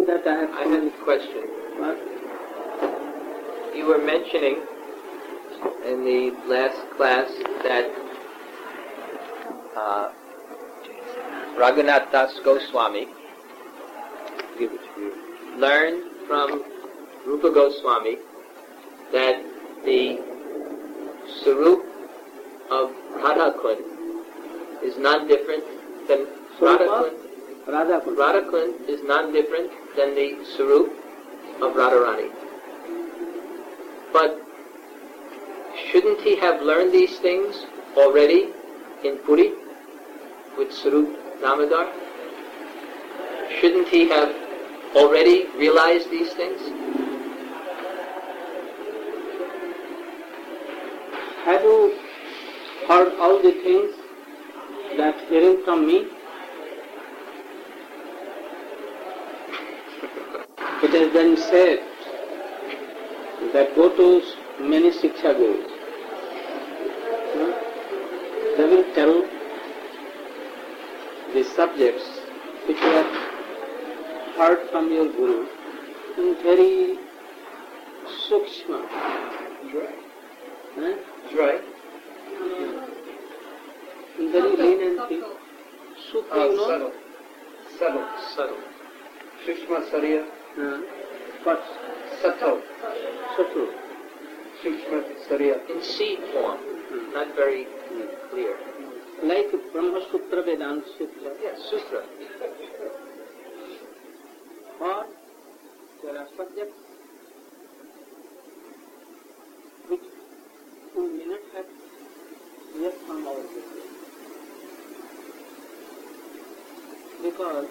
that I have... I have a question. What? You were mentioning in the last class that Raghunath Das Goswami learned from Rupa Goswami that the Sarup of Radhakund is non-different than Radhakund is non-different than the Sarup of Radharani. But shouldn't he have learned these things already in Puri with Sarup Damodar? Shouldn't he have already realized these things? Have you heard all the things that hearing from me? It has been said that go to many Shiksha Gurus. They will tell the subjects which you have heard from your Guru in very sukshma. That's right. In very leniency. Sukha, you know? Subtle. Sukshma Sarya. But Subtle. Sukshma Sarya. In seed form, not very clear. like Brahma Sutra, Vedanta Sutra. Yes, Sutra. Or there are subjects which we may not have yet from our Guru. Because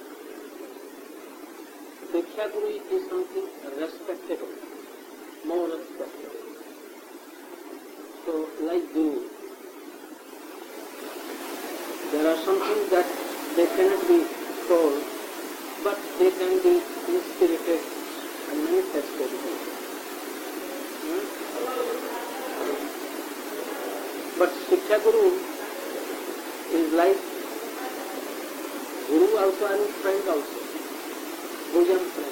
Diksha Guru is something respectable, more respectable. So, like Guru, there are some things that they cannot be told, but they can be inspirited and manifested. But Shiksha Guru is like Guru also and friend also, bosom friend.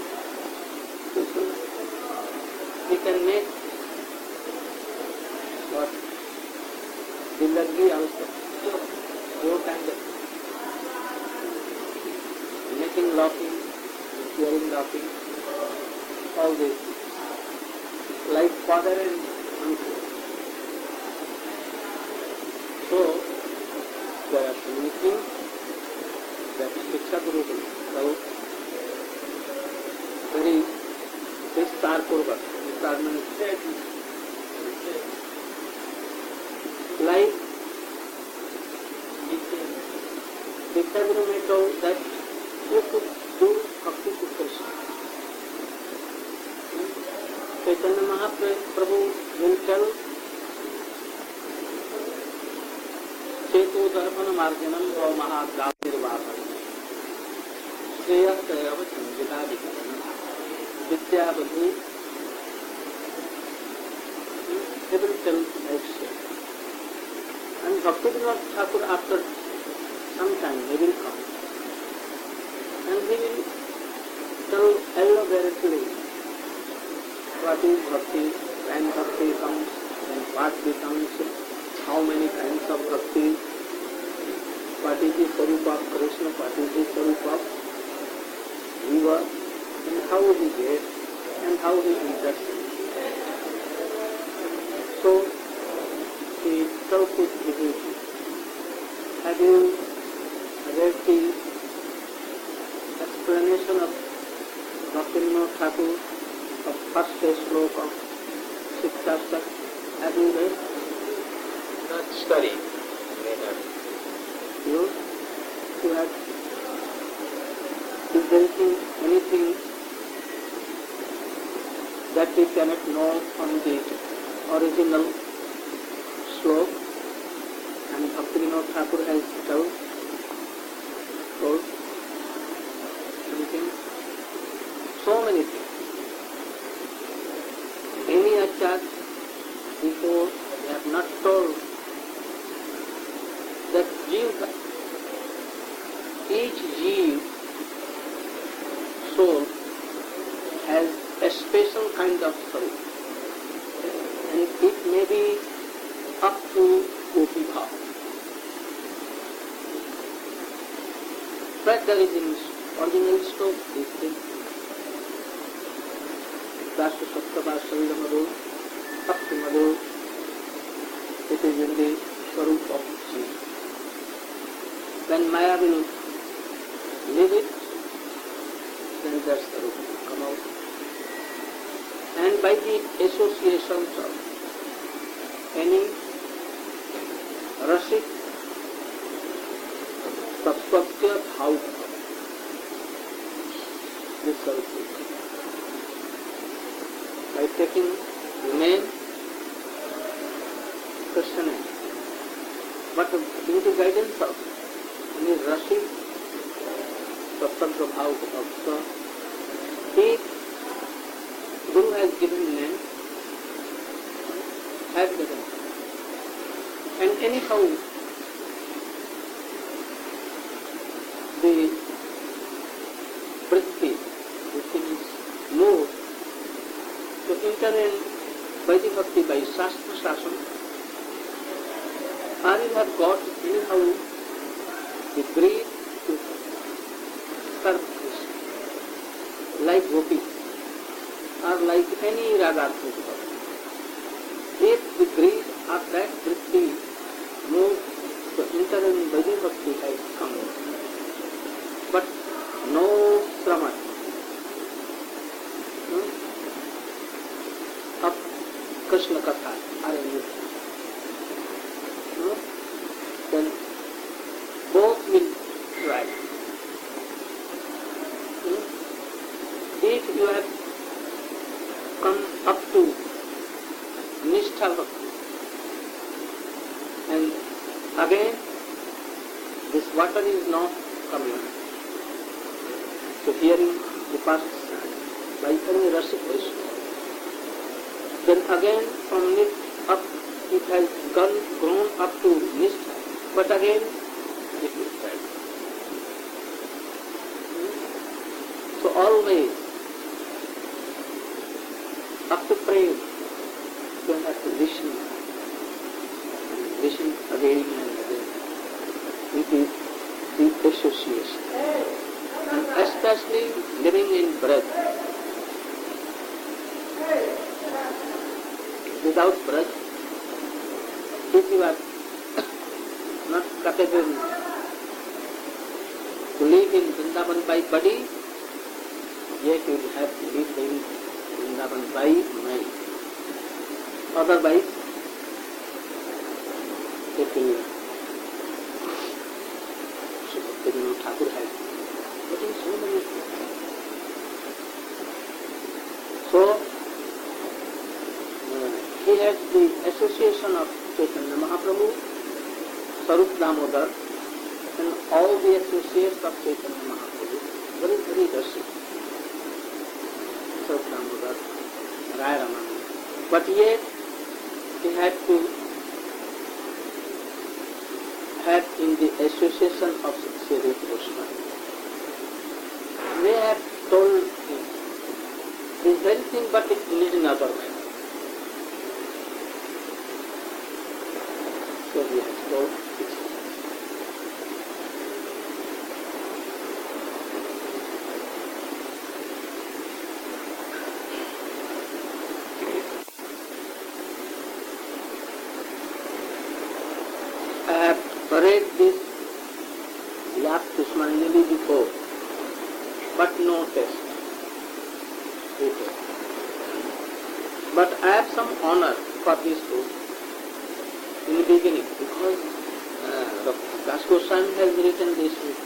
He can make what? Dilagi also. Both and making laughing, hearing laughing, all this. Like father and uncle. So, there are so many things that Shiksha Guru will tell very Vistar-purvak. Vistar means like Diksha Guru may tell that you could do bhakti to Krishna. Chaitanya Mahaprabhu will tell Cheto Darpana Marjanam va Mahagavnirvahanam Sreya Sayava Chandikadikanam Vidyabadhu. He will tell like so. And Bhaktivinoda Thakur after some time he will come. And he will tell elaborately what is bhakti, when bhakti comes, and what becomes, how many kinds of bhakti, what is the Sarupa of Krishna, what is the Sarupa of Jiva, and how he gets, and how he enters. So, he tells his devotee, have you read the explanation of Bhaktivinoda Thakur of first sloka of Shiksha? Have you read? Not studied. You have. Is there anything that we cannot know from the original sloka? And Bhaktivinoda Thakur has told anything? So many things. Any acharya before they have not told that each jeev soul kind of Sarup. And it may be up to Gopi Bhav. But there is in original scope this thing. Dasa Sattva Sarira Madhu, up to Madhu, it is in the Sarup of Shiva. When Maya will leave it, then that Sarup will come out. And by the associations of any Rasik Tattvatya Bhav, this Sarup will come. By taking the name Krishna name. But due to guidance of any Rasik Tattvatya Bhav also, if Guru has given name, has given. And anyhow, the vritti, which is moved to enter in Vaidhi Bhakti by Shastra Shasana, or you have got anyhow the greed to serve Krishna, like Gopi, or like any Radharani. If the greed of that vritti moved to enter in Vaidhi Bhakti has come, but no Sraman of Krishna Katha or anything, then both will try. If you have come up to Nishtha Bhakti, and again this water is not coming to hearing the past by any Rasik Vaishnava, then again from it up it has grown up to Nishtha, but again it will fail. So always up to pray, you have to listen again and again. It is the association. And especially living in breath. Without breath, if you are not capable to live in Vrindavan by body, yet you will have to live in Vrindavan by mind. Otherwise, it will Thakur has put in so many things. So, he has the association of Chaitanya Mahaprabhu, Sarup Damodar, and all the associates of Chaitanya Mahaprabhu, very, very Rasik. Sarup Damodar, Rai Ramana. But yet, he had to have in the association of Sri Krishna. They have told him this very thing, but in another way. So he has told this. I have read this Yak Pushpanjali before, but no test. But I have some honor for this book in the beginning, because Das Goswami has written this book.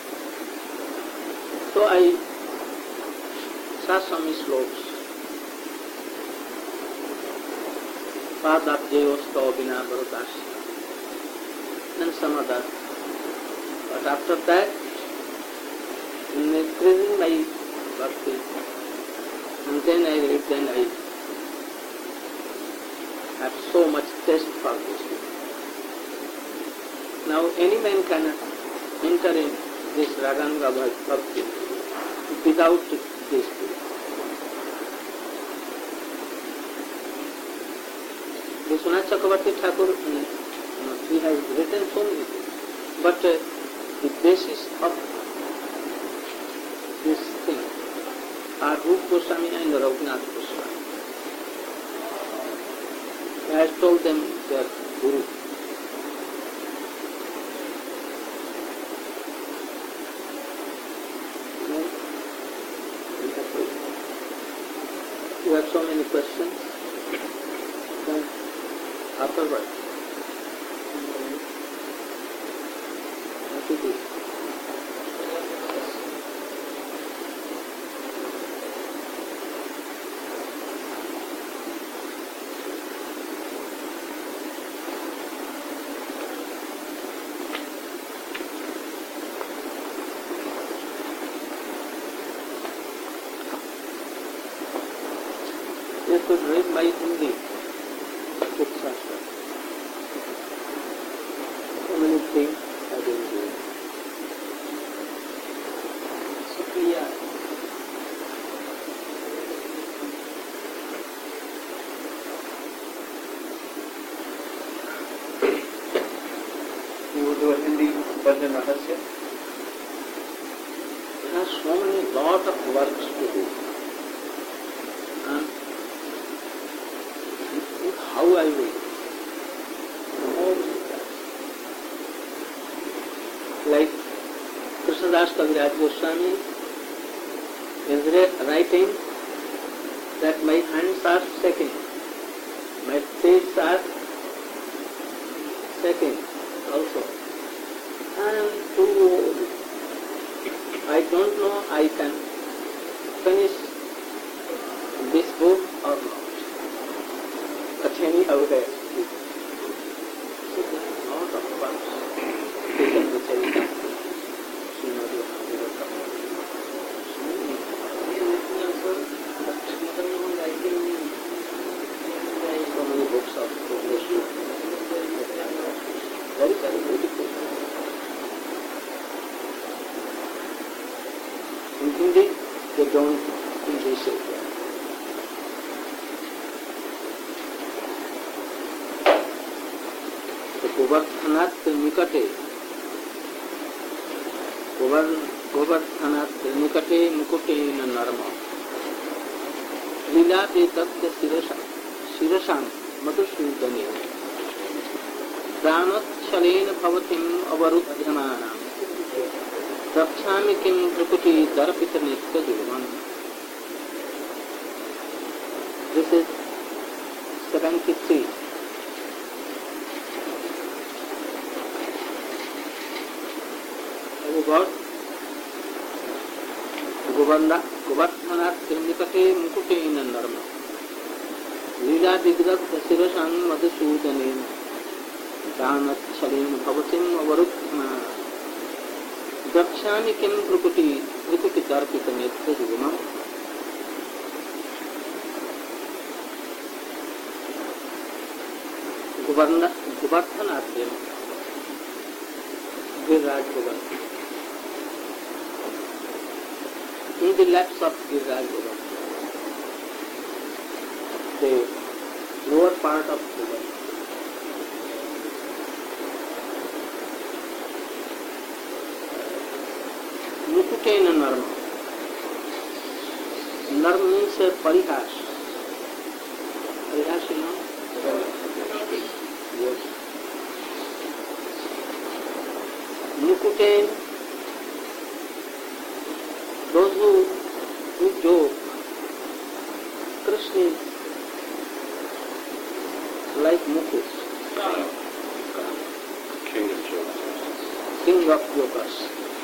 So I saw some slokas. Padabjayostav Vina Bharatasi, and some other. But after that, in increasing my bhakti, and then I read, then I have so much taste for this book. Now any man cannot enter in this Raganga Bhakti without this book. Vishwanath Chakravarti Thakur, he has written so many things, but the basis of this thing are Rupa Goswami and Raghunath Goswami. He has told them their Guru. You have so many questions. Then afterwards, what to do? You could read my Hindi book Shastra. So many things I didn't do. Shukriya. You will do a Hindi Bhajan Rahasya? There are so many lot of works to do. And how I will like Krishnadas Kaviraj Goswami is writing that my hands are shaking, my feet are shaking also, and I don't know I can finish this book or not. Anyhow, there. So there are a lot of works. Taken the Charita, Srimati Bhagavatam. So many books of devotion. Very, very beautiful. In Hindi, they don't English it. गोवर्धनाथ निकटे मुकुटे नर्म लीला दत्त शिरसा मधुसूदने प्राणोच्छलेन भवतिम अवरुध्यमाना रक्षामि किं प्रकृति दर्पित नित्य जीवन. This is 73. God, Govardhanath Nikate Mukute in Narma. Lila Bigdat Sirasang Madhusudanin Dhanat Salim Bhavatim Avarutma Dakshani Kim Prukati Tarpita Nitya Jivama. Govardhanath Giriraj Govardhanath. In the laps of Giriraj Govardhana, the lower part of Govardhana. Mukutena Narma. Narma means Parihash. Parihash, you know? Yes. Mukuten, those who joke, Krishna is like Mukut, King of jokes. king of jokers.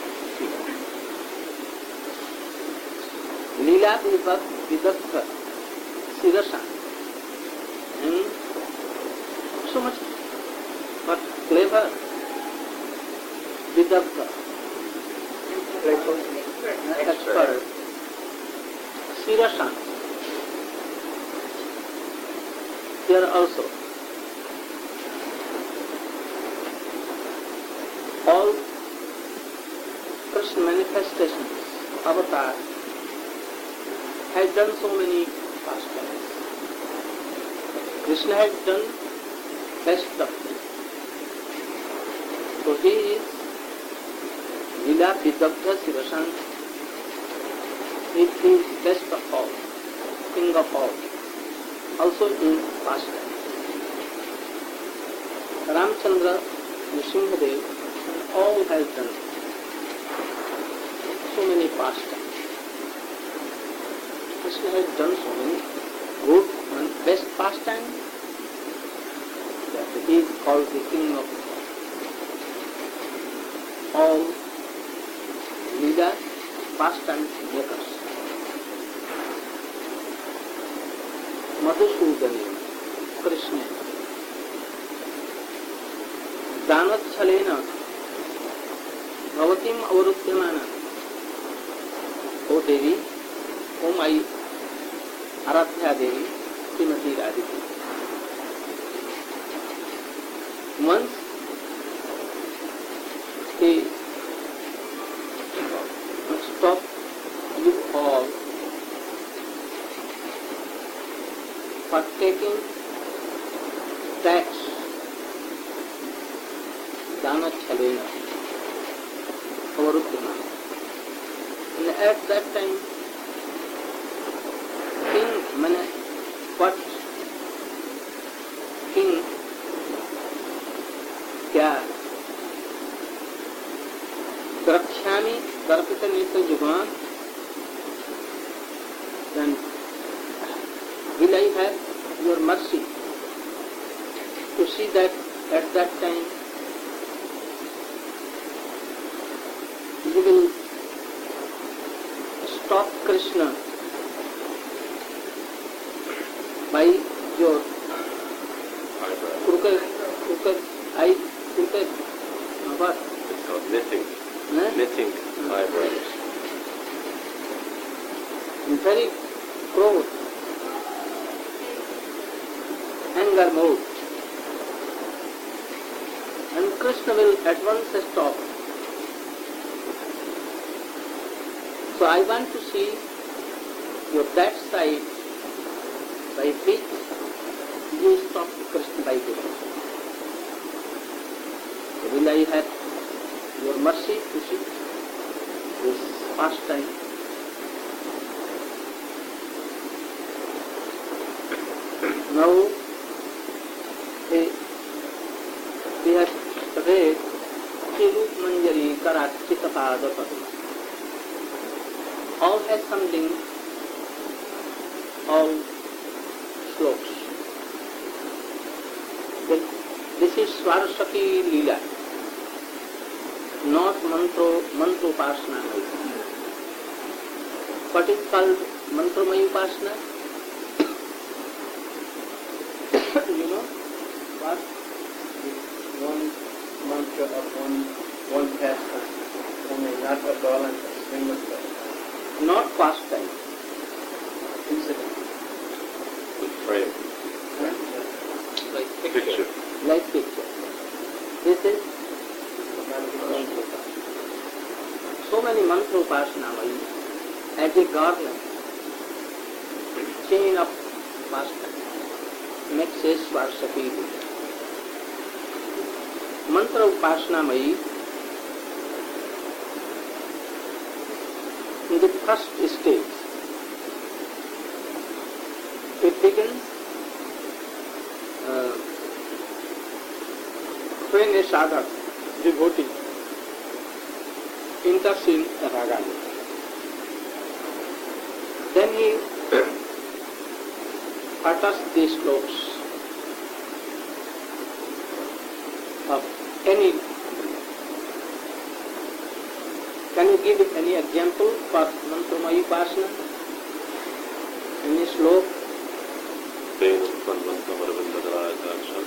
Leela Vidaktha Sirasa, and so much, but clever. Vidaktha, expert. Sirasa, here also. All Krishna manifestations, avatar, has done so many pastimes. Krishna has done best of them. So he is Lila Vidabdha Sivasanta. He is best of all, king of all, also in pastime. Ramchandra, Nrsimhadev, all has done so many pastimes. Krishna has done so many good and best pastimes that he is called the king of all leader pastime makers. Madhusudani, Krishna, Danatchalena, Bhavatim Avarutyamana. O Devi, O my Aradhya Devi, Srimati Radhika. Once he stopped you all for taking tax, Dana Chalena, Avarutyamana. And at that time, king, what king, क्या द्रक्ष्यामि कर्पित नेत्र जुगान, then will I have your mercy to see that at that time you will stop Krishna by your crooked eye, crooked what? It's called knitting. Knitting eyebrows. Very cruel, anger mode. And Krishna will at once stop. So I want to see your that side by which you stop Krishna by this. Will I have your mercy to see this pastime? Now we have read Chirup Manjari Karachita Pada Padma. All has some link, all sloks. This is Svarasaki Leela, not Mantropasana. What is called Mantramayi Upasana? You know what? One mantra of one pastime, only not a ball and a string of bells. Not pastime. Incident. With frame. Like Picture. Like picture. This is so many mantra upasana as a garland, chain of pastime, makes a Svarasaki. Mantra upasana in the first stage, it begins when a sadhak, devotee, enters in raga. Then he utters these sloks of any. Can you give any example for Mantramayi Upasana? Any slok? Venum Kvanvantam Arvindadalaya Saksham.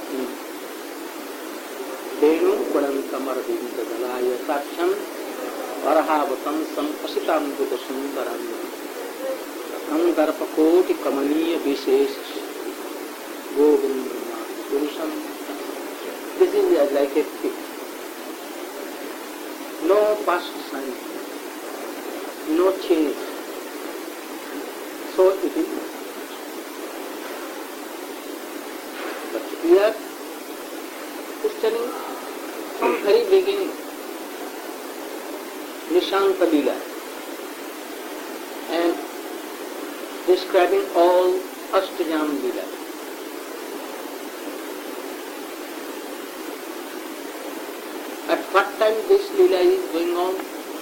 Venum Kvanvantam Arvindadalaya Saksham Varahavatam Sampasitam Buddha Sundaram Angarpakoti Kamaniya Visesh Govindama Purusam. This is like a picture. No past sign, no change. So it is. But here very beginning, Nishanta Leela, and describing all Ashtajam Leela. At what time this Leela is going on?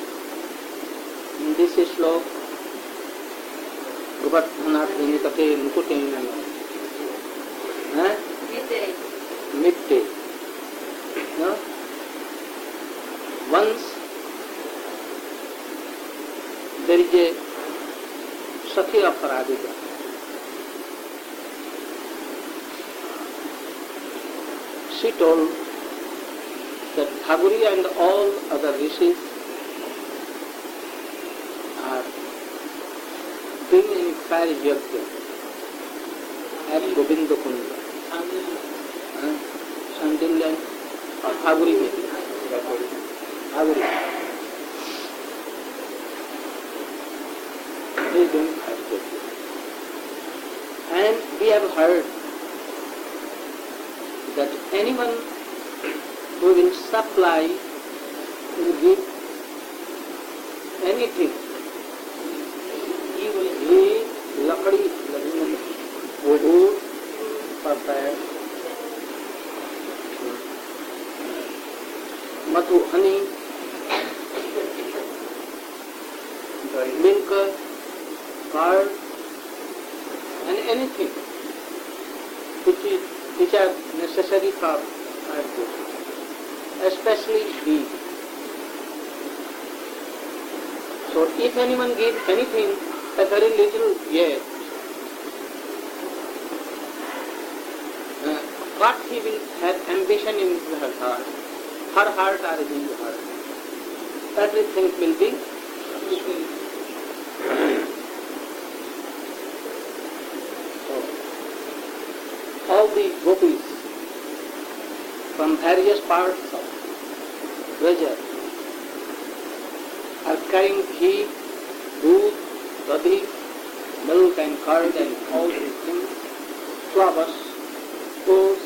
In this slok, Gopardhanath Vinikate Mukutin, midday. No? Once there is a Sakhi of Radhika. She told that Thaguri and all other rishis are doing an fire yajna at Govinda Kunda. Sandilyan or Thaguri maybe. Thaguri. They don't have to. And we have heard that anyone who will supply, will give anything, he will give lakadi, wood, papaya, madhu, honey, milk, curd, and anything which are necessary for our food, especially ghee. So if anyone gives anything, a very little yet, what he will have ambition in her heart or his heart, everything will be all the gopis from various parts of Braja are carrying ghee, doodh, dadhi, milk and curd and all these things, flowers, fruits.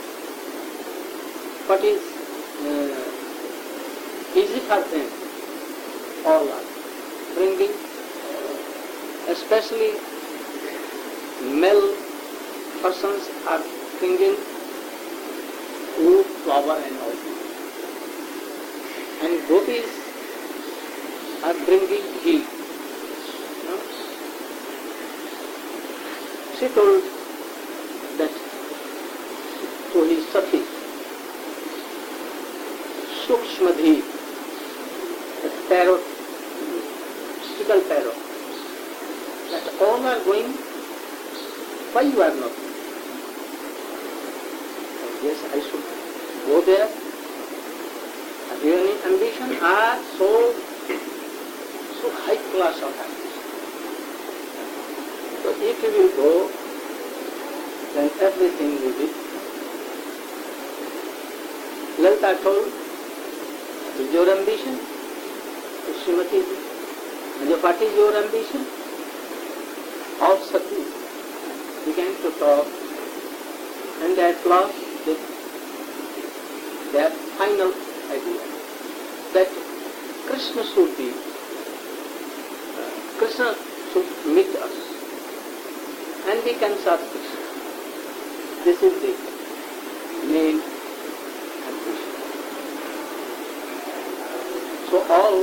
What is easy for them, all are bringing, especially male persons are bringing wood, flower and all. And gopis are bringing ghee. No? She told that to his Sakhi, Sukshmadhi, the parrot, stickle parrot, that all are going, why you are not? Yes, I should go there. Have you any ambition? So high class of ambition. So if you will go, then everything will be. Lalita told, is your ambition? Srimati, and what is your ambition? All Sati began to talk, and at last their final idea that Krishna should meet us and we can serve Krishna. This is the main ambition. So all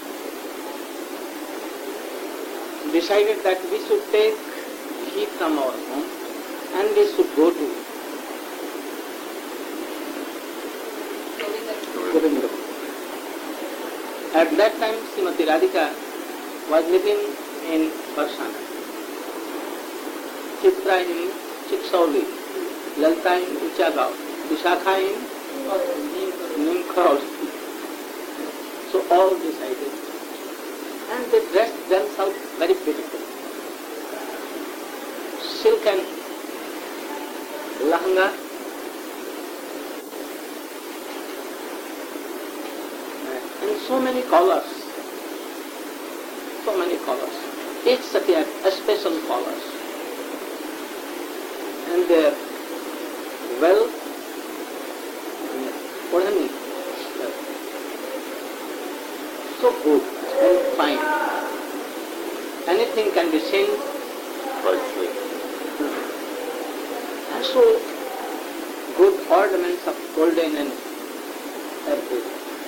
decided that we should take heat from our home and we should go to Govinda. At that time, Srimati Radhika was living in Barsana, Chitra in Chiksauli, Lalita in Uchagaon, Vishakha in Nimkhaul. So all decided. And they dressed themselves very beautifully. Silk and lahanga, and so many colors. Each Sati had a special colors. And their well, odhani, so good and fine. Anything can be seen. Rightly. And so good ornaments of golden and everything.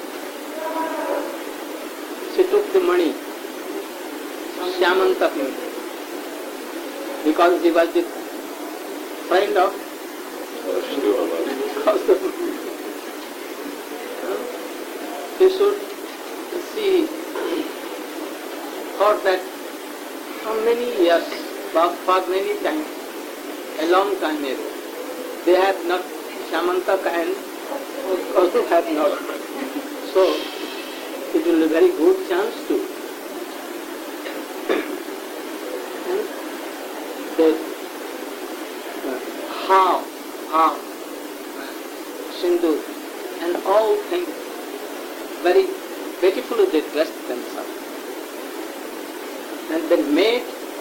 She took the money, Syamanta Muni, because he was the friend of Kaustubh. She thought that for many years, for many times, a long time ago, they have not, Syamantaka and Kaustubh have not. So, it will be a very good chance to. And the how, Sindhu, and all things, very beautifully they dressed themselves. And they made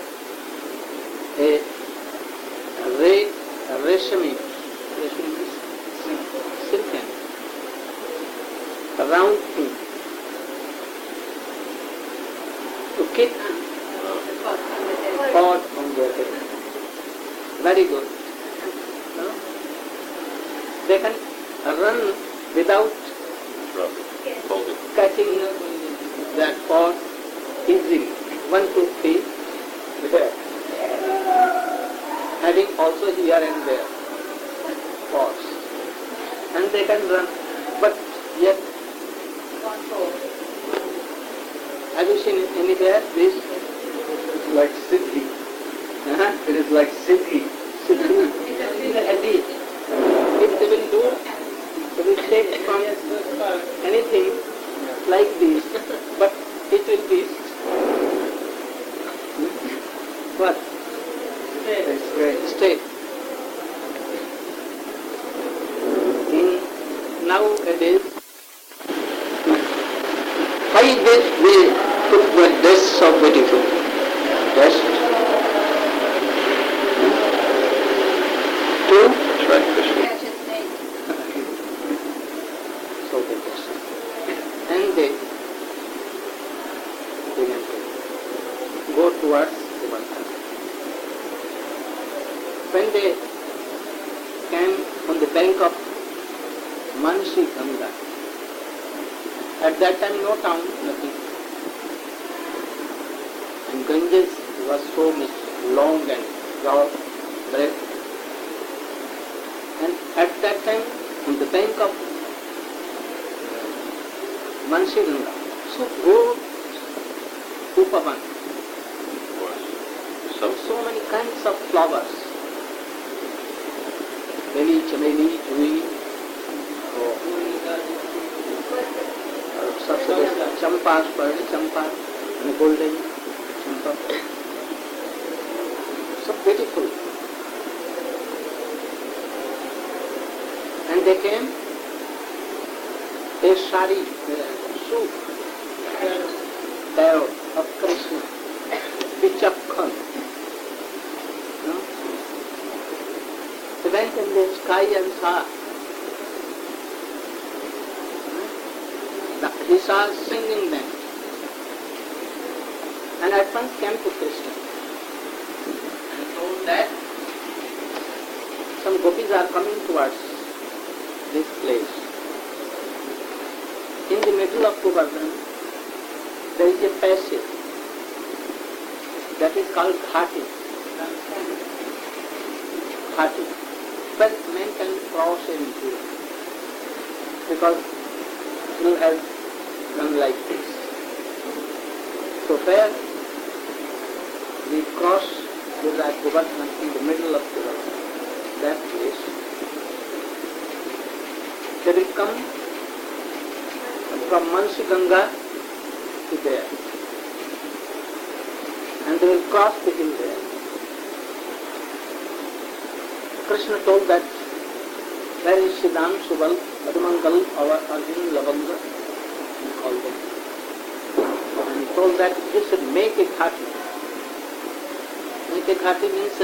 a red reshami silken round thing to keep pot on their head. Very good. No? They can run without catching that pot easily. 1, 2, 3, there. Having also here and there pots. And they can run. But yet, have you seen anywhere this? It's like Siddhi. It is like Siddhi. If they will do, they will take from anything like this, but it will be what? Straight. Nowadays, why we put one dress so beautiful? Just to Attract Krishna. so beautiful. And they began to go towards the Vardhan. When they came on the bank of Mansi Ganga, at that time no town, nothing. And Ganges was so much long and broad breadth. And at that time, on the bank of Mansi Ganga, so good upavan, so many kinds of flowers, lily, chameli, jui, champa, pearl champa, and golden champa. So beautiful. And they came, a sari, suit, barrel of Krishna, Vichakhan. No? They went in the sky and saw. He saw singing them. And at once came to Krishna and told that some gopis are coming towards this place. In the middle of Govardhan, there is a passage that is called Ghati. Ghati. But men can cross into it because you have done like this. So where we cross with that Govardhan in the middle of that place, they will come from Mansi Ganga to there, and they will cross the hill there. Krishna told that where is Siddham, Subal, Padmangal, or Arjun, Lavanga, he called them. And he told that you should make a ghati. Make a ghati means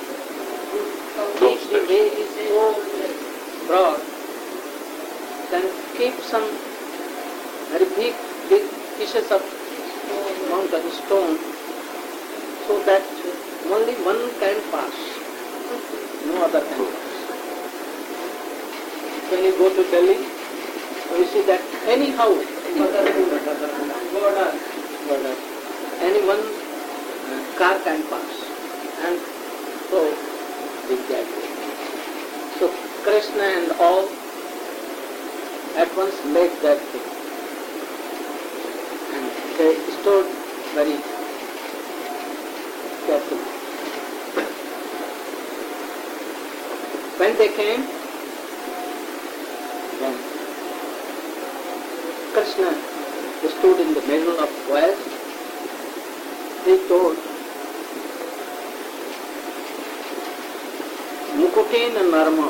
if the way is so broad, then keep some very big pieces of mountain stone, so that only one can pass, no other can pass. When you go to Delhi, you see that anyhow, border, any one car can pass, and so big that way. So Krishna and all at once made that thing, and they stood very carefully. When they came, then Krishna stood in the middle of the forest. He told, Mukutena Narma.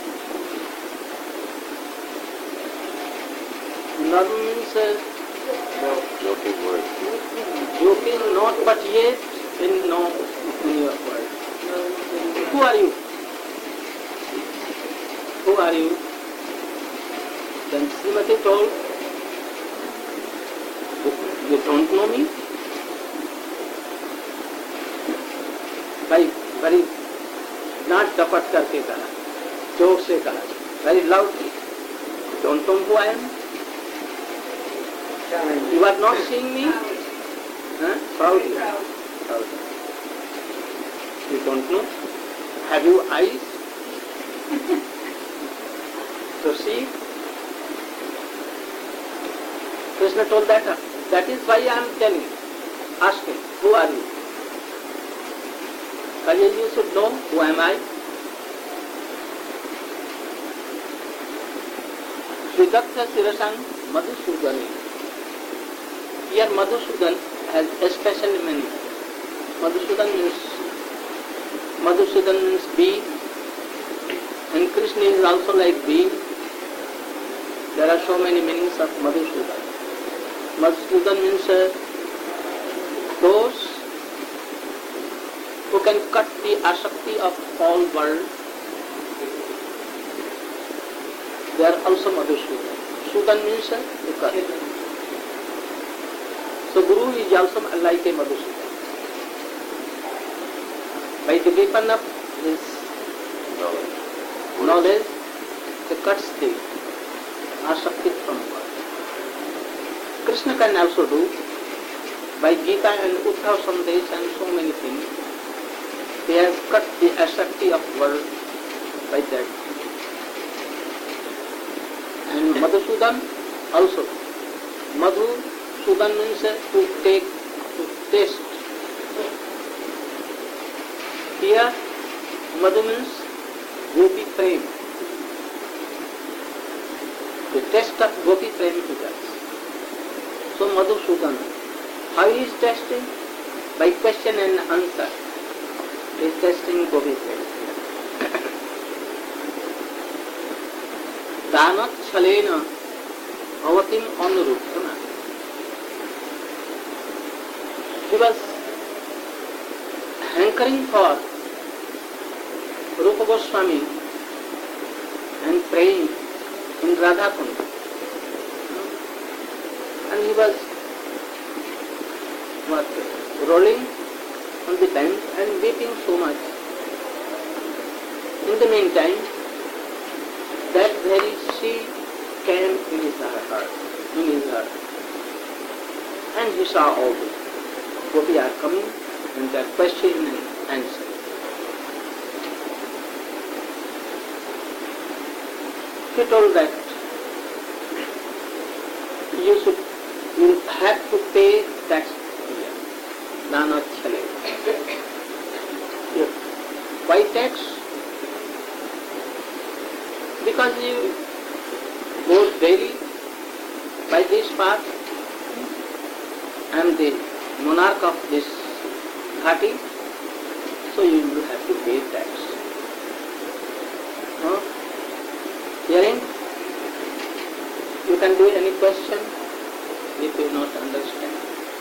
Narma means Joking word. joking, not but yet in no in your word. Who are you? Who are you? Then Srimati told, you don't know me? Very not dapat करके कहा, जोर से कहा, very loudly. Don't know who I am? You are not seeing me? Proudly. Proudly. You don't know? Have you eyes to see? Krishna told that. That is why I am telling, asking, who are you? Kali, you should know who am I. Sridakta Sirasang Madhusudani. Here Madhusudan has a special meaning. Madhusudan means bee, and Krishna is also like bee. There are so many meanings of Madhusudan. Madhusudan means those who can cut the asakti of all world. They are also Madhusudan. Sudan means to cut. So Guru is also like a Madhusudan. By the weapon of his knowledge, he cuts the asakti from world. Krishna can also do by Gita and Uddhav Sandesh and so many things. He has cut the asakti of world by that. And Madhusudan also. Madhusudan means to take, to taste. Here, Madhu means Gopi Prem. The taste of Gopi Prem he does. So Madhusudan, how he is testing? By question and answer. He is testing Gopi Prem. Danat Chalena Bhavatim Anuruddhana. He was hankering for Rupa Goswami and praying in Radha Kund. And he was rolling on the bank and weeping so much. In the meantime, that very sea came in his heart, and he saw all this. Gopi are coming and they are questioning and answering. He told that you have to pay tax here. Nanat Chale. Why tax? Because you go daily by this path. I am the monarch of this Ghati, so you will have to pay tax. Hearing, you can do any question if you not understand.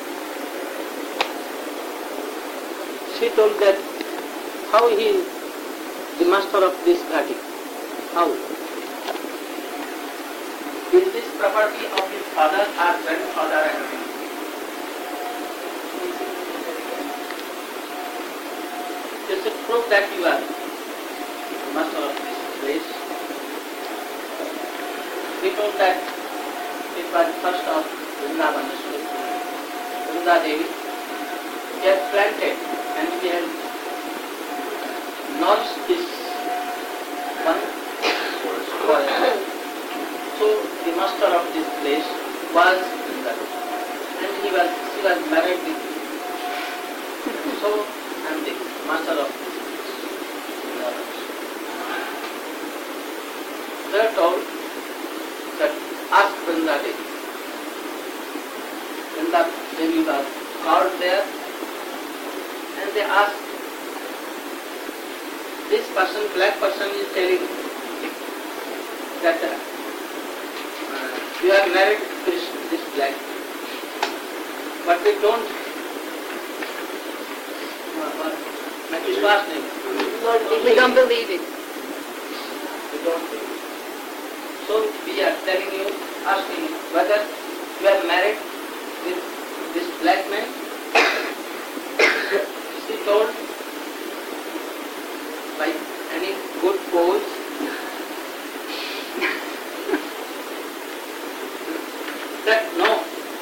She told that how he is the master of this Ghati. How? Is this property of his father or grandfather and that you are master of this place. We told that it was first of Vrindavan, Vrinda Devi. She had planted and she had nourished this one forest. So the master of this place was Vrinda, and she was married with him. So I am the master of this place. They are told that ask Vrinda Devi. Vrinda Devi was called there, and they asked, this person, black person, is telling that you are married to Krishna, this black, but we don't. We don't believe it. We don't believe. So we are telling you, asking whether you are married with this black man. She told, by any good pose, that no,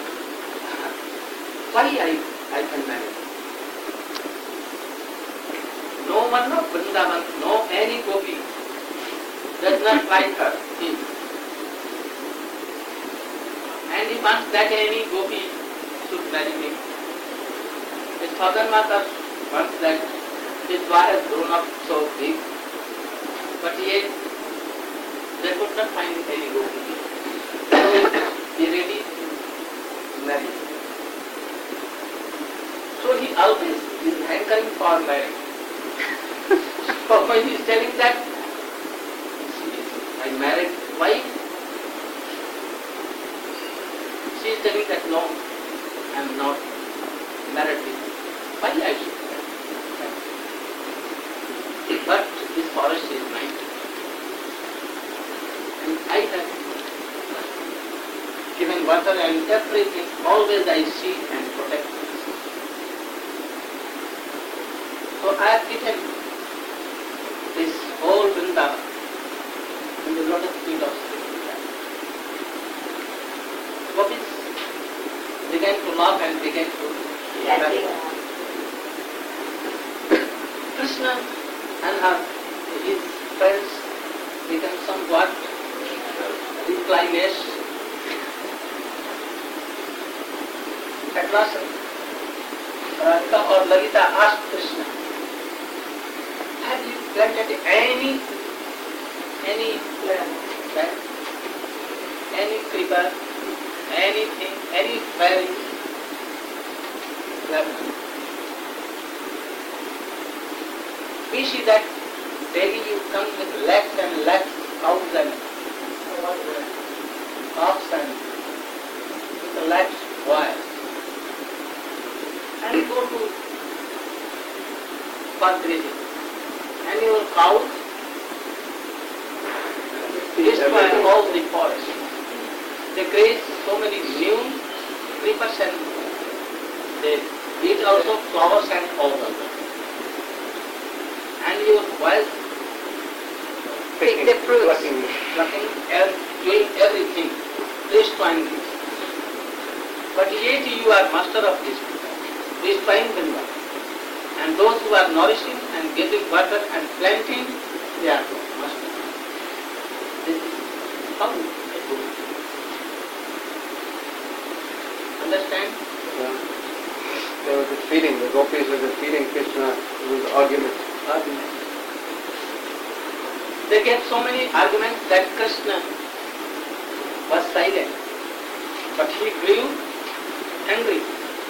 why I can marry? No one of Vrindavan, no any gopi does not like her. And he wants that any gopi should marry him. His father mother wants that his boy has grown up so big, but yet they could not find any gopi. So he ready to marry. So he always is hankering for marriage. So when he is telling that I married wife, she is telling that no, I am not married with you. Why I should marry? But this forest is mine, and I have given water and everything. Always I see and protect it. So I have given this whole Vrindavan in the lotus feet of Sri Krishna. Gopis began to laugh and began to marry. Krishna and his friends became somewhat inclination. At last, Radhika or Lalita asked Krishna, have you planted any plant, any creeper, anything, any fairy? We see that daily you come with lakhs and lakhs, cows and ox and with a lakhs wire, and you go to for grazing, and your cows destroy all the forest. They graze so many new creepers and they eat also flowers and all of them. And your wife Pick the fruits. plucking and doing everything, destroying this. But yet you are master of this, destroying Vrindavan. And those who are nourishing and giving water and planting, they are master. This is how it goes. Understand? Yeah. There was a feeding, the gopis were feeding Krishna, it was argument. They gave so many arguments that Krishna was silent, but he grew angry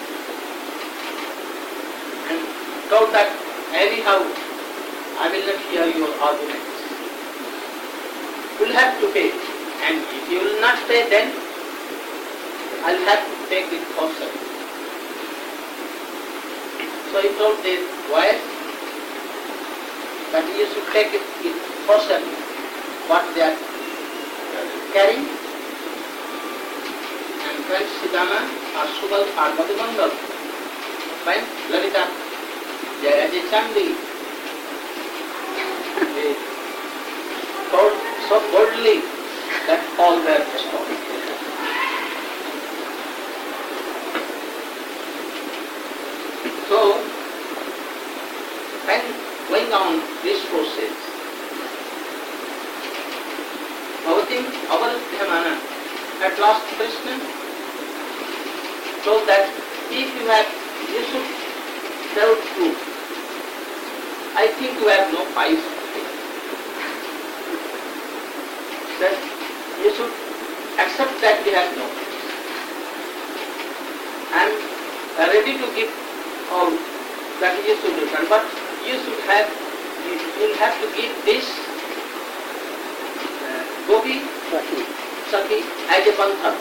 and told that anyhow I will not hear your arguments. You will have to pay, and if you will not pay, then I will have to take it also. So he told the wife that you should take it person, what they are carrying. And when Sidama or Subal or Madhumandal, when Lalita, they are as a Chandi, so boldly that all were stopped. So, when going on this process, Bhavatim Avaruddhyamana, at last Krishna told that if you should tell truth, I think you have no pies. That you should accept that we have no. I am ready to give all that you should return, but you will have to give this Gopi Saki as a bantha.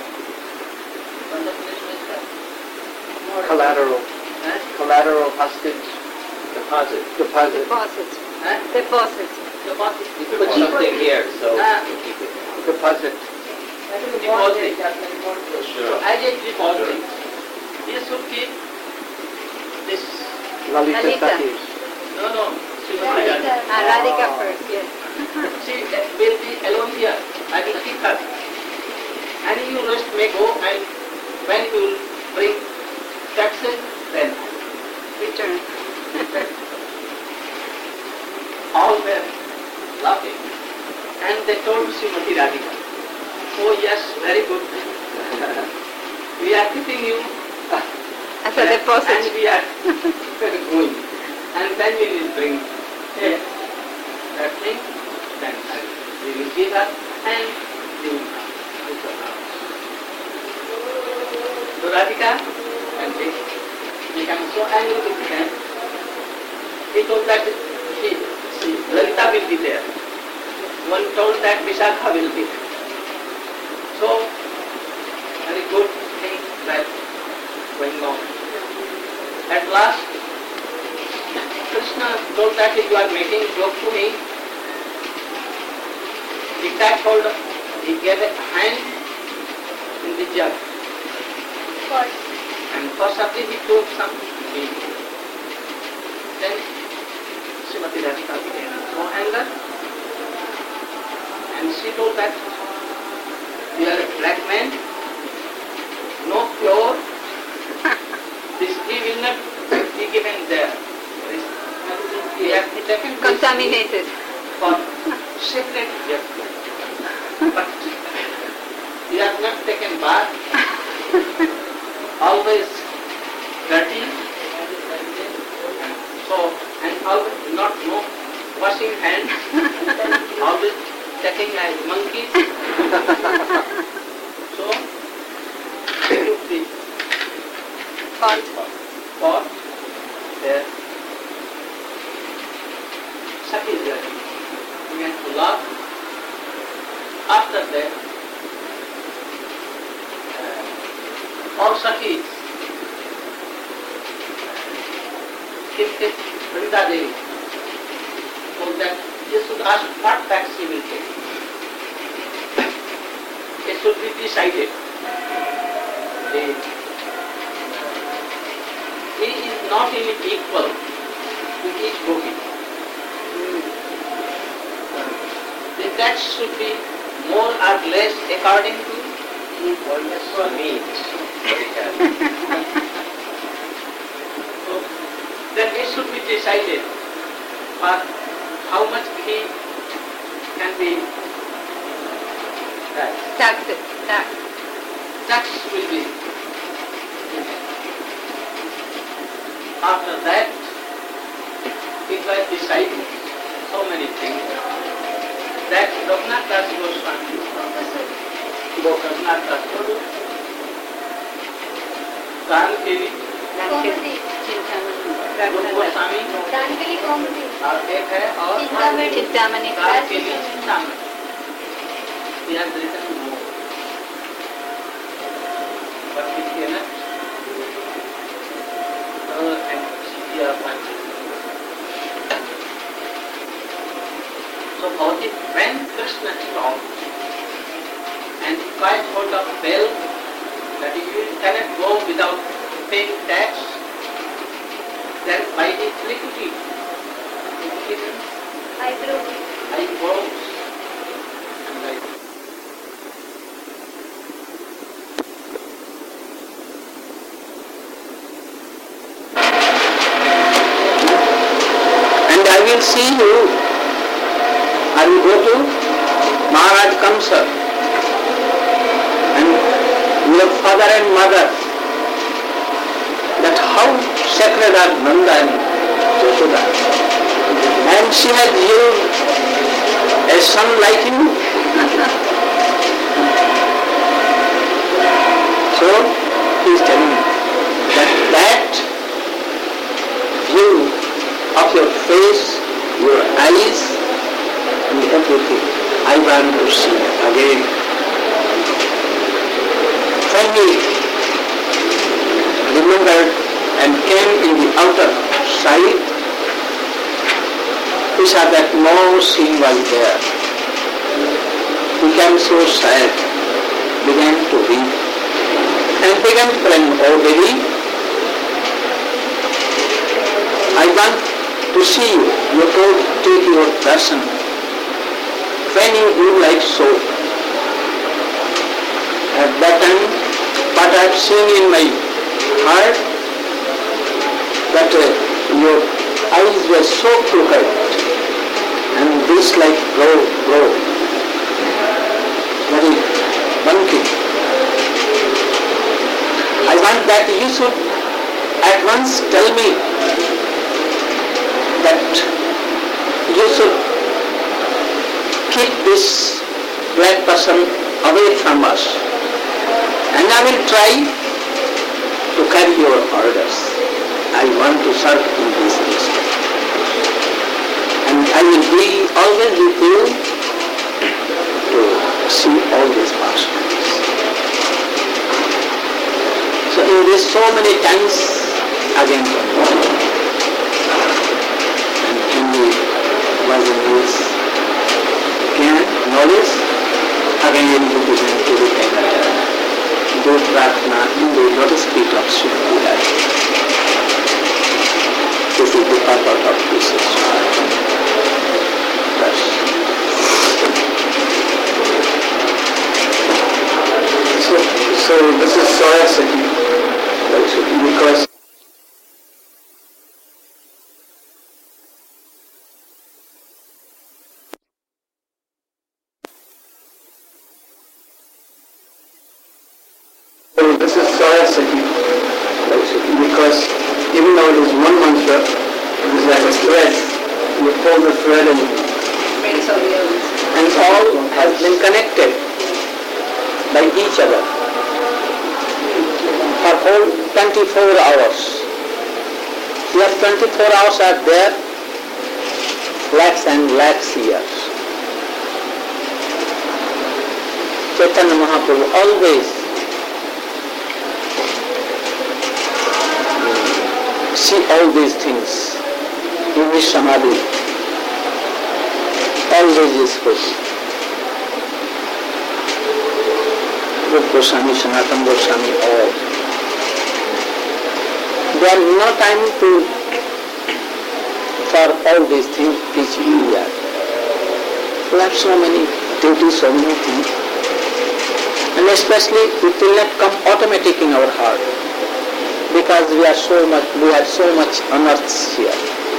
Collateral. Collateral hostage. Deposit. Deposit. Deposit. Huh? Deposit. Deposit. You put something here, so you keep it. Deposit. Deposit. Sure. So as a deposit, you should keep this. Lalita Lalita. Sakis. No. Srimati Radhika. Radhika first, yes. She will be alone here. I will keep her. And you rest may go, and when you will bring taxes, then Return. all were laughing. And they told Srimati Radhika, oh yes, very good. We are keeping you As a deposit. and we are going. And then we will bring that thing, then we will give her and we will come. So Radhika and he became so angry with them. He told that Lalita will be there. One told that Vishakha will be there. So, very good thing that going on. At last, Krishna told that if you are making joke to me, he catch hold of, he gave a hand in the jug. And possibly he took some meat. Then Srimati Radhika became so angry, and she told that you are a black man, no pure, this he will not be given there. He has taken Contaminated. for separate just. But he has not taken bath, always dirty, and always not washing hands, always taking as monkeys. So, he took the pot there. Sati began to laugh. After that, all Sakis came to Vrinda Devi, told that you should ask what tax he will take. It should be decided. He is not in equal to each Gopi. The tax should be more or less according to Needs. So then it should be decided for how much he can be Taxes. Tax. tax will be. After that, it was decided so many things that Raghunath Das Goswami, Raghunath Das Goswami, Kankeli, Goswami, और एक है और Chintamani. Kankeli Chintamani. He has written more. But he cannot and he appointed. So when Krishna stopped and quite hold of bell that you cannot go without paying tax, then by his liquidity, eyebrows, will see you. I will go to Maharaj Kamsa and your father and mother. That how sacred are Nanda and Yashoda. And she has used a son like you. So he is telling me that view of your face, your eyes, and everything, I want to see again. When he remembered and came in the outer side, he saw that no scene was there. He became so sad, began to weep, and began praying, "Oh Devi, I want to see you. You could take your darshan. When you do like so." At that time, what I have seen in my heart, that your eyes were so crooked, and this like grow, very bunky. I want that you should at once tell me that you should keep this black person away from us, and I will try to carry your orders. I want to serve in this district, and I will be always with you to see all these pastimes. So in this so many times again, and Hindi was in this knowledge, again he began to repent. Do prarthana in the lotus feet of Sri Buddha. This is the purpose of this instruction. So this is Soya Sati, because because even though it is one mantra, it is like a thread. You pull the thread and all has been connected by each other for whole 24 hours. Here 24 hours are there, lakhs and lakhs years. Chaitanya Mahaprabhu always see all these things in his samadhi, always is good. Rupa Goswami, Sanatana Goswami, all. There is no time for all these things which we are. We have so many duties, so many things. And especially it will not come automatic in our heart, because we have so much unearths here.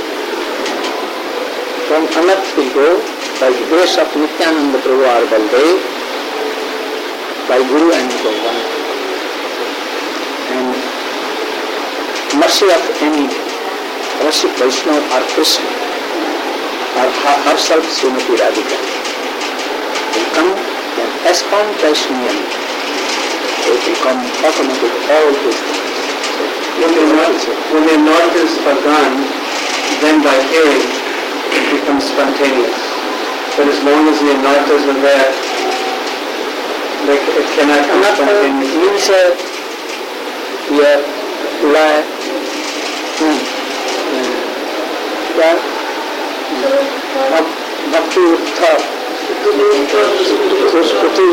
From unearth we go by the grace of Nityananda Prabhu or Baldev, by Guru and Bhagavan, and mercy of any Rasi Vaishnava or Krishna or herself Srimati Radhika will come and expound Vaishnavism. It will come automatic, all these things. when the north is forgone, then by hearing it becomes spontaneous. But as long as the anarthas are there, it cannot come spontaneously. Means here, life, Bhakti Uttha, Kruti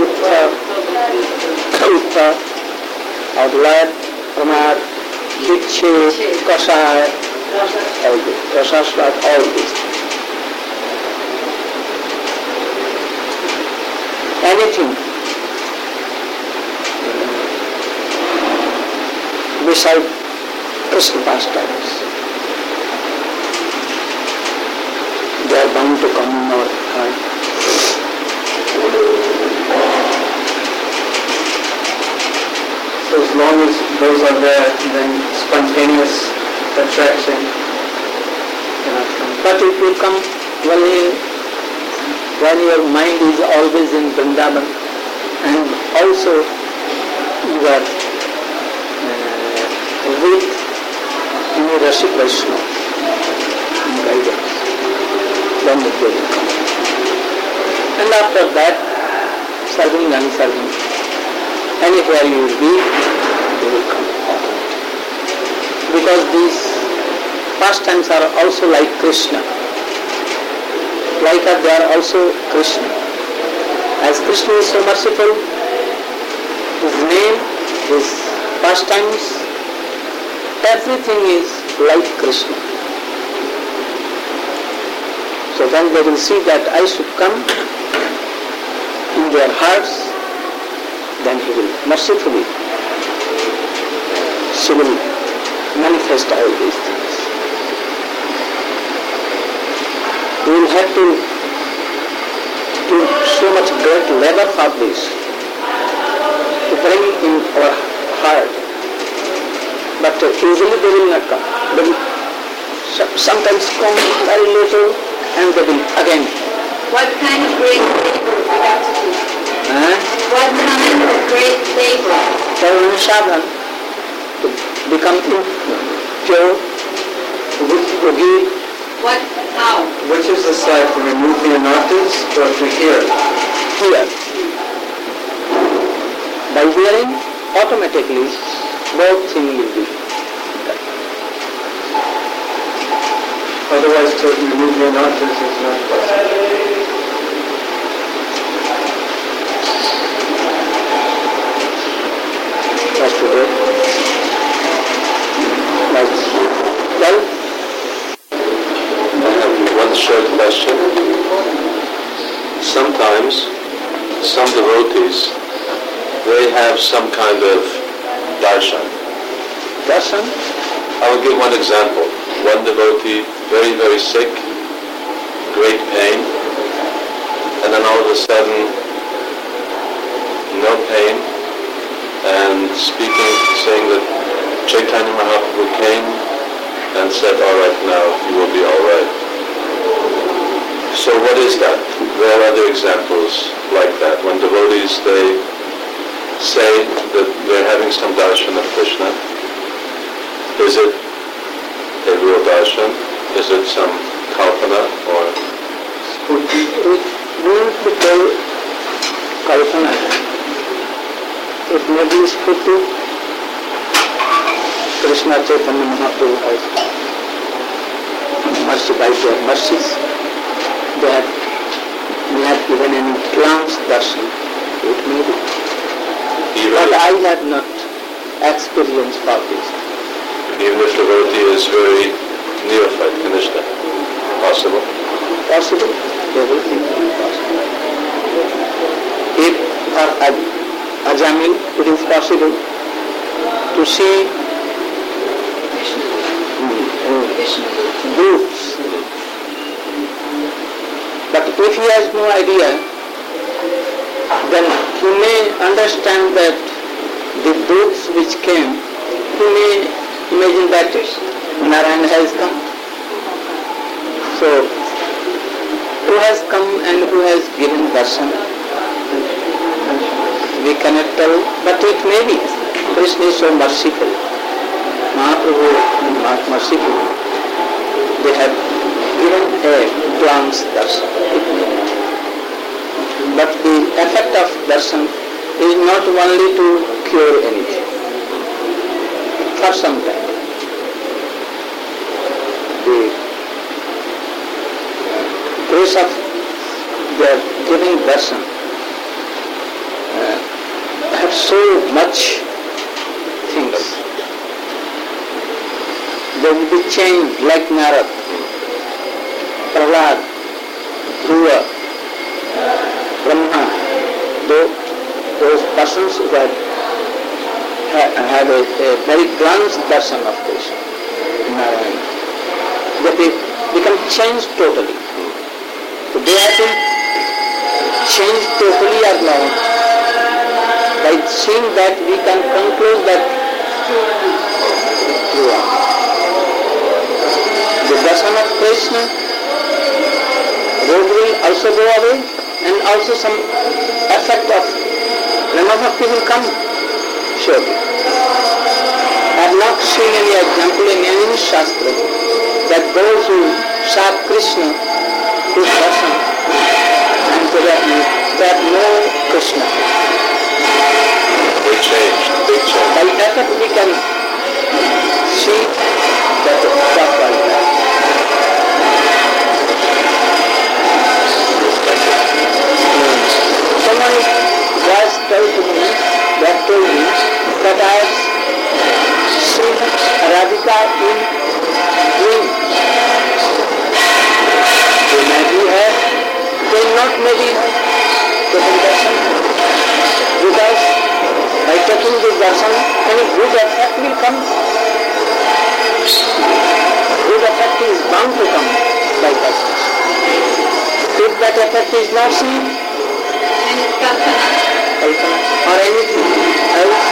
Uttha, Adlat, Pramad, Dikshe, Kasaya, all this, Kasasvat, all this. Anything beside Krishna pastimes. are bound to come in our heart. So as long as those are there, then spontaneous attraction cannot come. But it will come when your mind is always in Vrindavan, and also you are with any Rashik Vaishnava guidance, then it will come. And after that, serving and unserving, anywhere you will be, you will come. Because these pastimes are also like Krishna. Like us, they are also Krishna. As Krishna is so merciful, his name, his pastimes, everything is like Krishna. So then they will see that I should come in their hearts, then he will mercifully, she will manifest all these things. We will have to do so much great labor for this, to bring in our heart. But usually they will not come. They will sometimes come very little and they will again. What kind of great labor we have to do? What kind of great labor? Sadhana, to become pure, yogi. What? How? Which is the side, to remove the anarthas or to hear? Hear. By hearing, automatically, both things will be done. Otherwise, to remove the anarthas is not possible. That's true. Well, I have one short question. Sometimes some devotees, they have some kind of darshan. darshan, I will give one example. One devotee, very, very sick, great pain, and then all of a sudden, no pain, and speaking, saying that Chaitanya Mahaprabhu came and said, all right, now you will be all right. So what is that? There are other examples like that. When devotees, they say that they're having some darshan of Krishna. Is it a real darshan? Is it some kalpana or? it won't be called kalpana. It may be spurti. Krishna Chaitanya Mahaprabhu has mercy by their mercies. They have given an glance darshan. It may be. But I have not experienced for this. Even if the devotee is very neophyte, Kanishta, possible? Possible? Everything is possible. If for Ajamil it is possible to see groups. But if he has no idea, then he may understand that the groups which came, he may imagine that Narayan has come. So, who has come and who has given darshan? We cannot tell, but it may be. Krishna is so merciful. Mahaprabhu is not merciful. They have given a glance darshan. It may be. But the effect of darshan is not only to cure anything. For some time. The grace of their giving darshan have so much things. They will be changed like Narad, Prahlad, Dhruva, Brahma. Those persons that have a very glance darshan of Krishna, Narayan, they become changed totally. So they have been changed totally or not. By seeing that we can conclude that the darshan of Krishna, road will also go away and also some effect of Prema Bhakti will come surely. I have not seen any example in any Shastra that those who saw Krishna took darshan and they have no Krishna. They changed. By effect we can see that stuff like that. Someone was told me that I have seen Radhika in dreams. They may be here, they not maybe taken darshan, because by taking this darshan, any good effect will come. Good effect is bound to come by that. If that effect is not seen, or anything else,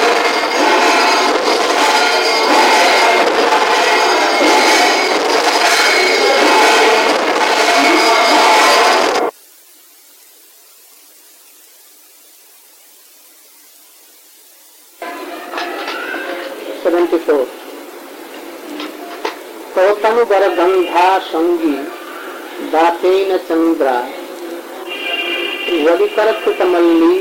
74. तनु बर गंधा संगी दातेन चंद्रा वलिकरत कमल्ली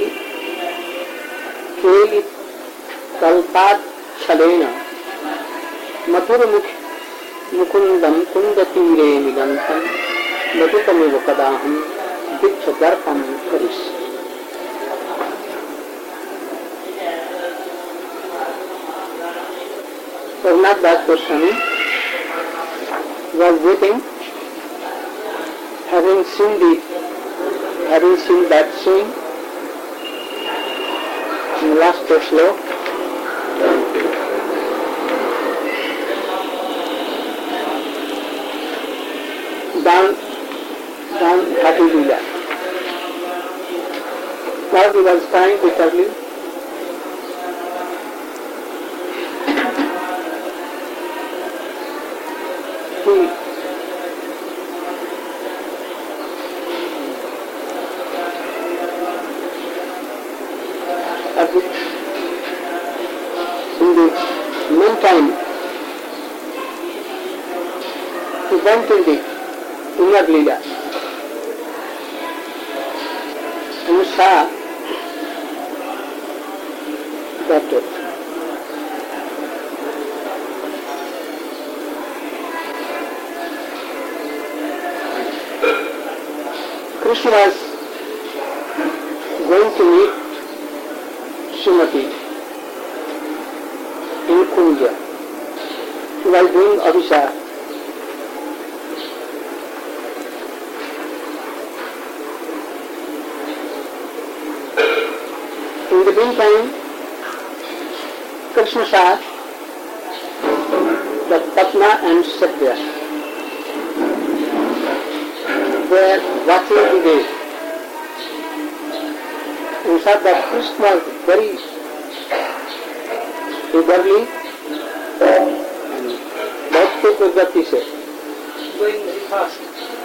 केली कल्पात छलेन मधुर मुकुंदम कुंद तीरे निगंतम मधुतमेव कदाहम दिक्ष दर्पम करिष्ये. Raghunath Das Goswami was waiting, having seen that scene in the last sloka. Down Hati Lila. Now he was crying bitterly. In the meantime, he went in the inner Leela and saw that Krishna was going to meet Srimati in Kunja. He was doing Abhishek. In the meantime, Krishna saw that Padma and Satya were watching the day. He saw that Krishna was very eagerly and बहुत तेज गति से going very fast,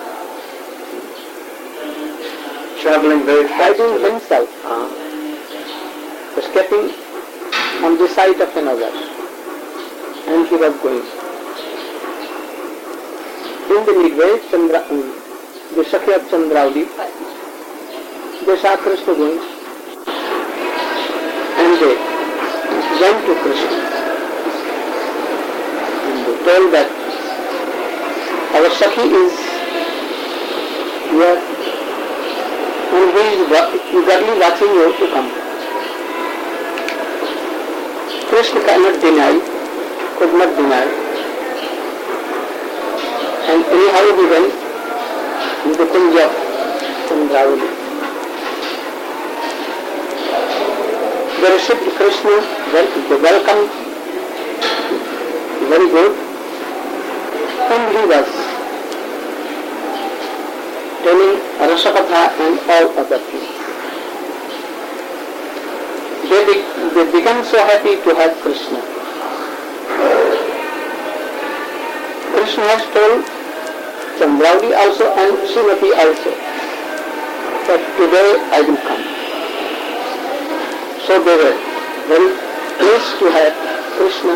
traveling very fast, hiding himself, escaping on the sight of another, and he was going. In the midway, the Sakya of Chandrauli, they saw Krishna going, and they went to Krishna and they told that our Sakhi is here and he is eagerly watching you to come. Krishna cannot deny, could not deny, and anyhow he went in the Kunja of Chandrauli. They received Krishna, they welcomed, very good, and he was telling Rasakatha and all other things. They become so happy to have Krishna. Krishna has told Chandravali also and Srimati also that today I will come. So they were very pleased to have Krishna.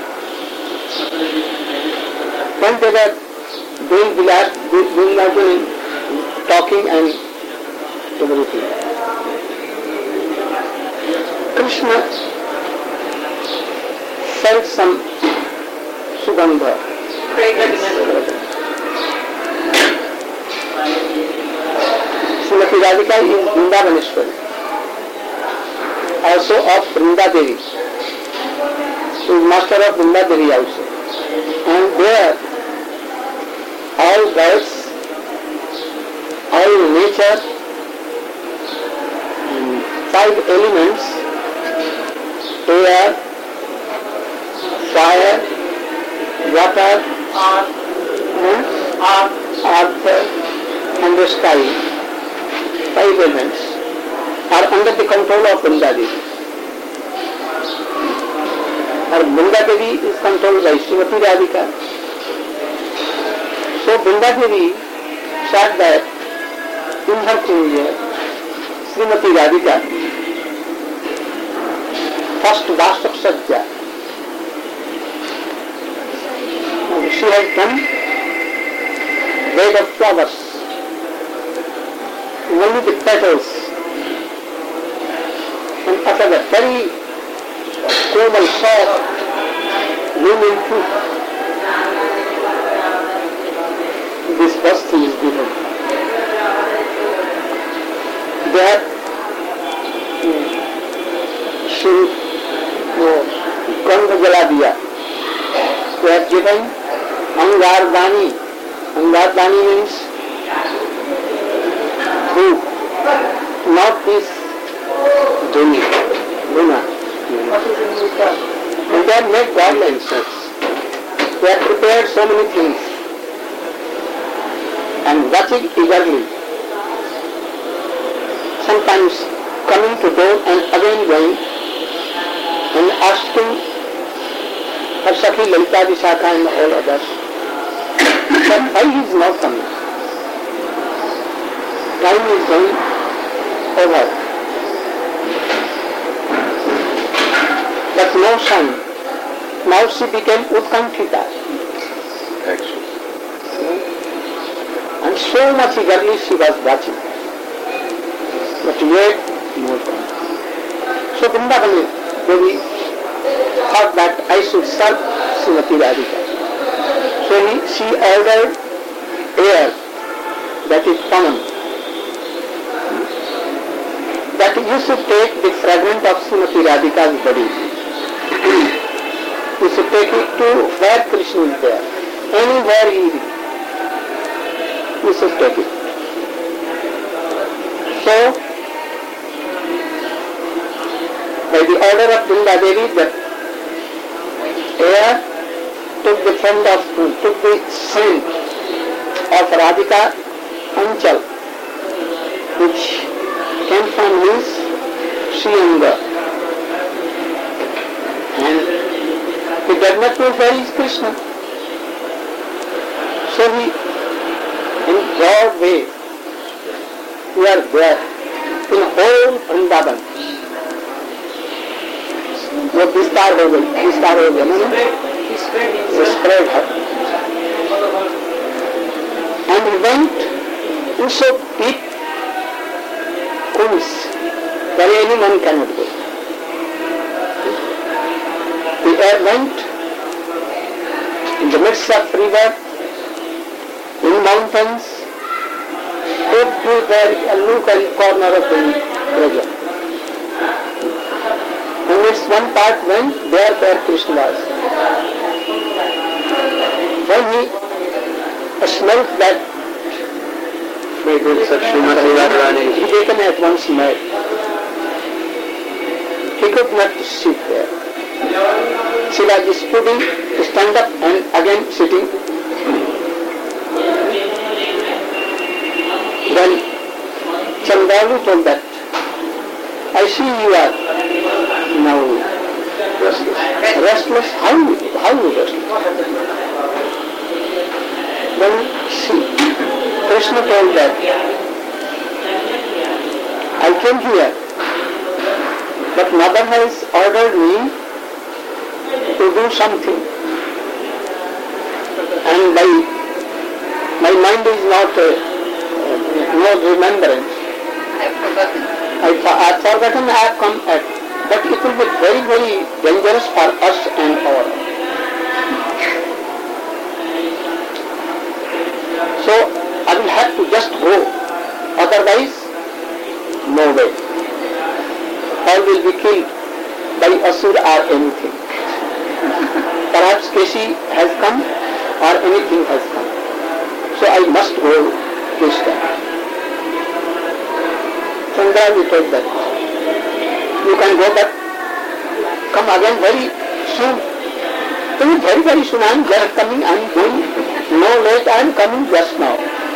When they were doing Vrindavan, talking and everything, Krishna felt some sugandha. Srimati Radhika is Vrindavaneshwari, also of Vrindadevi. She is master of Vrindadevi also. And there, all birds, all nature, 5 elements, air, fire, water, earth, and the sky, 5 elements, are under the control of Vrindadevi. And Vrindadevi is controlled by Srimati Radhika. So Vrindadevi said that in her kingdom, Srimati Radhika, first Vasak Sajja, she has done bed of flowers, only the petals, and after that very komal, soft, blooming fruit, this basti is given. That she Gandha Jala diya. They have given Angardani. Angardani means food, not this Duni. Luna. And they have made garlands. They have prepared so many things and watching eagerly. Sometimes coming to door and again going and asking her Sakhi Lalita Vishakha and all others, but why he is not coming? Time is going over. But no sign. Now she became Utkanthita. And so much eagerly she was watching. But yet, no come. So Vrindavani Devi thought that I should serve Srimati Radhika. So she ordered air, that is common, that you should take the fragment of Srimati Radhika's body. You should take it to where Krishna is there, anywhere he is. You should take it. So, by the order of Vrindadevi, the air took the scent of Radhika Anchal, which came from his Sriyanga. And he did not know where is Krishna. So he, in broad way, we are there in whole Vrindavan. वो विस्तार हो गया ना, spread her. And he went into deep pools where anyone cannot go. The air went in the midst of river, in mountains, everywhere, a nook and corner of the treasure. And its one part went there where Krishna was. When he smelled that fragrance of Srimati Radharani, he became at once mad. He could not sit there. She was stooping to stand up and again sitting. Then Chandralu told that, I see you are now restless. How restless? Then Krishna told that, I came here, but mother has ordered me to do something, and my mind is not no remembrance. I've forgotten I have come at, but it will be very, very dangerous for us and all. So I will have to just go, otherwise no way. All will be killed by Asura or anything. Perhaps Keshi has come or anything has come. So I must go this time. Chandra will take that. You can go but come again very soon. Very, very soon. I am just coming, I am going. No late, I am coming just now.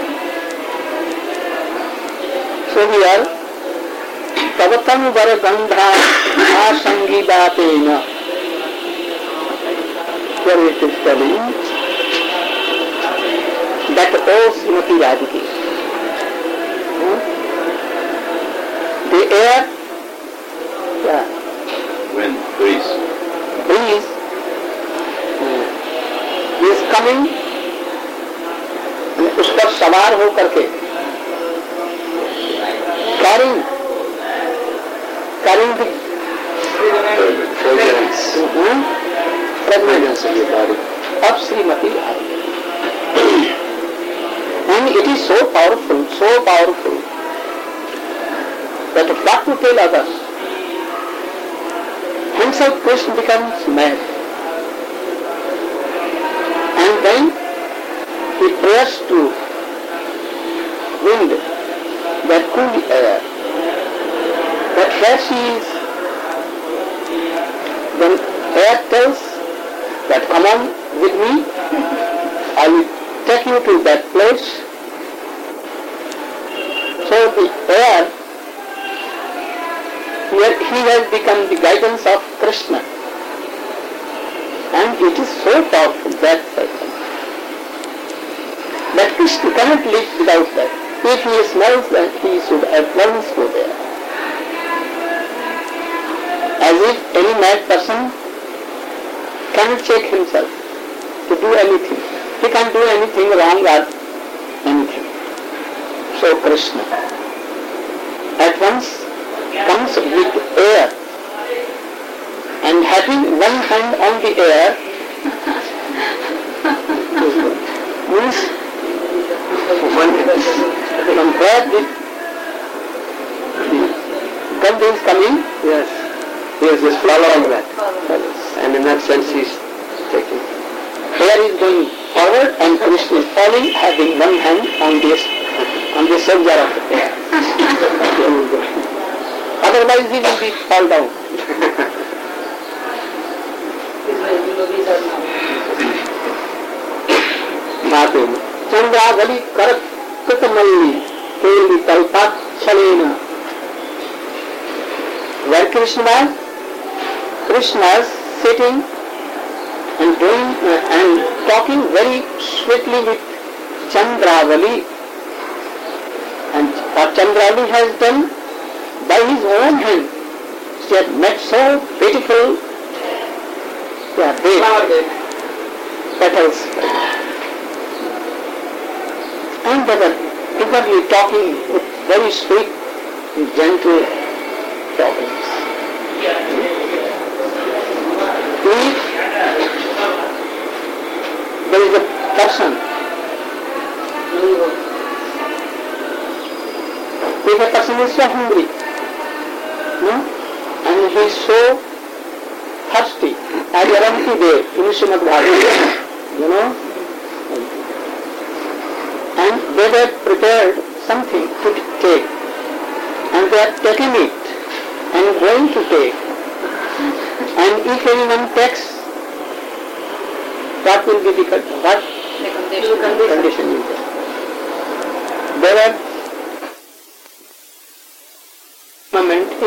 So here, Tavatam Varagandha Asangidapena. Here it is telling that O Srimati Radhike, the air, Wind, breeze. Breeze is coming, उस पर सवार हो करके carrying the fragrance of Srimati Radhika. And it is so powerful that what to tell others. Himself Krishna becomes mad. And then he prays to wind, that cool air, that where she is. Then air tells that come on with me, I will take you to that place. So the air, here he has become the guidance of Krishna. And it is so powerful, that cycle. But Krishna cannot live without that. If he smells, then he should at once go there. As if any mad person cannot check himself to do anything. He can't do anything wrong or anything. So Krishna at once comes with air, and having one hand on the air means from where the ganda is coming, Yes, he is just following that. And in that sense he's taking. air is going forward and Krishna is falling, having one hand on the soldier of the air. Otherwise he will be fall down. Chandravali Karakutamalli Keli Kalpat Chalena. Where Krishna was? Krishna is sitting and doing and talking very sweetly with Chandravali. And what Chandravali has done by his own hand, she had made so beautiful petals. And they were eagerly talking with very sweet, gentle talkings. If there is a person, if a person is so hungry, and he is so thirsty, as Aranti there in Srimad Bhagavatam, and they were prepared something to take, and they are taking it and going to take. And if anyone takes, what will be the condition? They were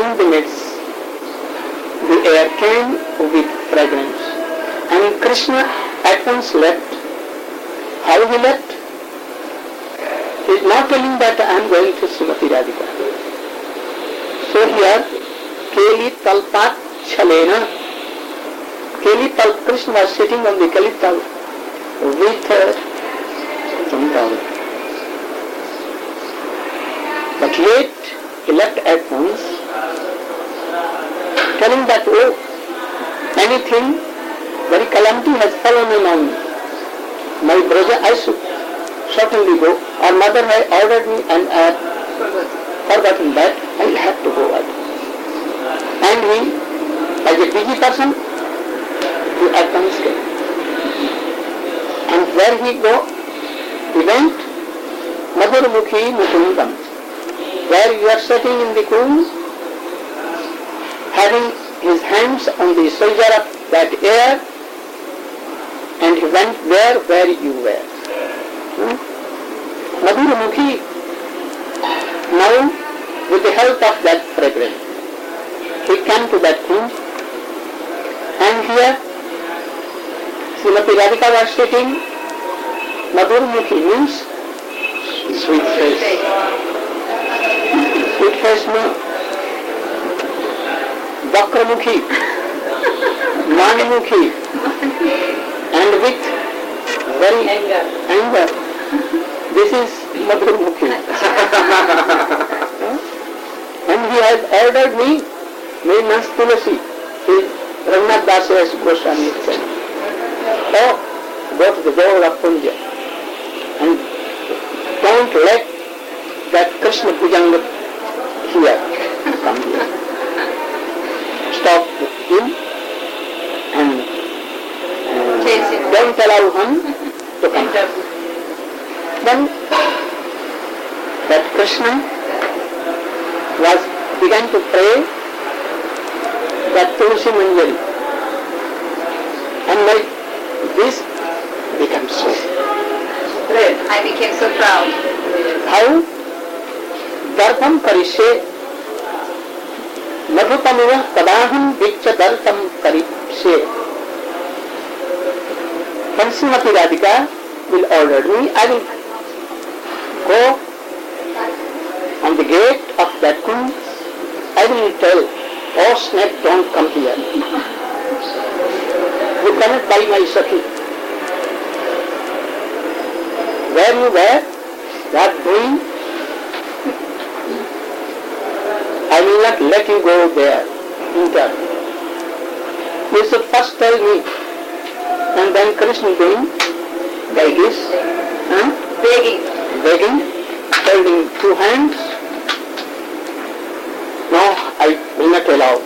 in the midst, the air came with fragrance, and Krishna at once left. How he left? He is not telling that I am going to Srimati Radhika. So here, Keli Talpat Chalena. Keli Talp, Krishna was sitting on the Keli Talp with Vrindavan. But yet, he left at once, telling that, oh, anything, very calamity has fallen on me. My brother, I should certainly go. Our mother had ordered me and I had forgotten that. I have to go out. And he, as a busy person, he at once came. And where he go? He went, Madhurmukhi Mukundam, where you are sitting in the cool, having his hands on the shoulder of that air, and he went there where you were. Madhurmukhi, now with the help of that fragrance, he came to that thing, and here Srimati Radhika was sitting. Madhurmukhi means sweet face. Sweet face no. Vakramukhi, Manimukhi, and with very anger. This is Madhurmukhi. And he has ordered me, Menas Tulasi, Raghunath Das Goswami said, oh, go to the door of Punja and don't let that Krishna Pujanga here come here. Stop him and don't allow him to come. Then that Krishna began to pray that Tulsi Manjari, and like this becomes so. I became so proud. How? Darpam Karishe Madhupamiva Kadaham Vikcha Darpam Karishe. When Srimati Radhika will order me, I will go on the gate of that kund. I will tell, oh snake, don't come here. You cannot buy my Sakhi. Where you were, what doing? I will not let you go there, enter. You should first tell me, and then Krishna doing like this, begging, holding two hands. No, I will not allow.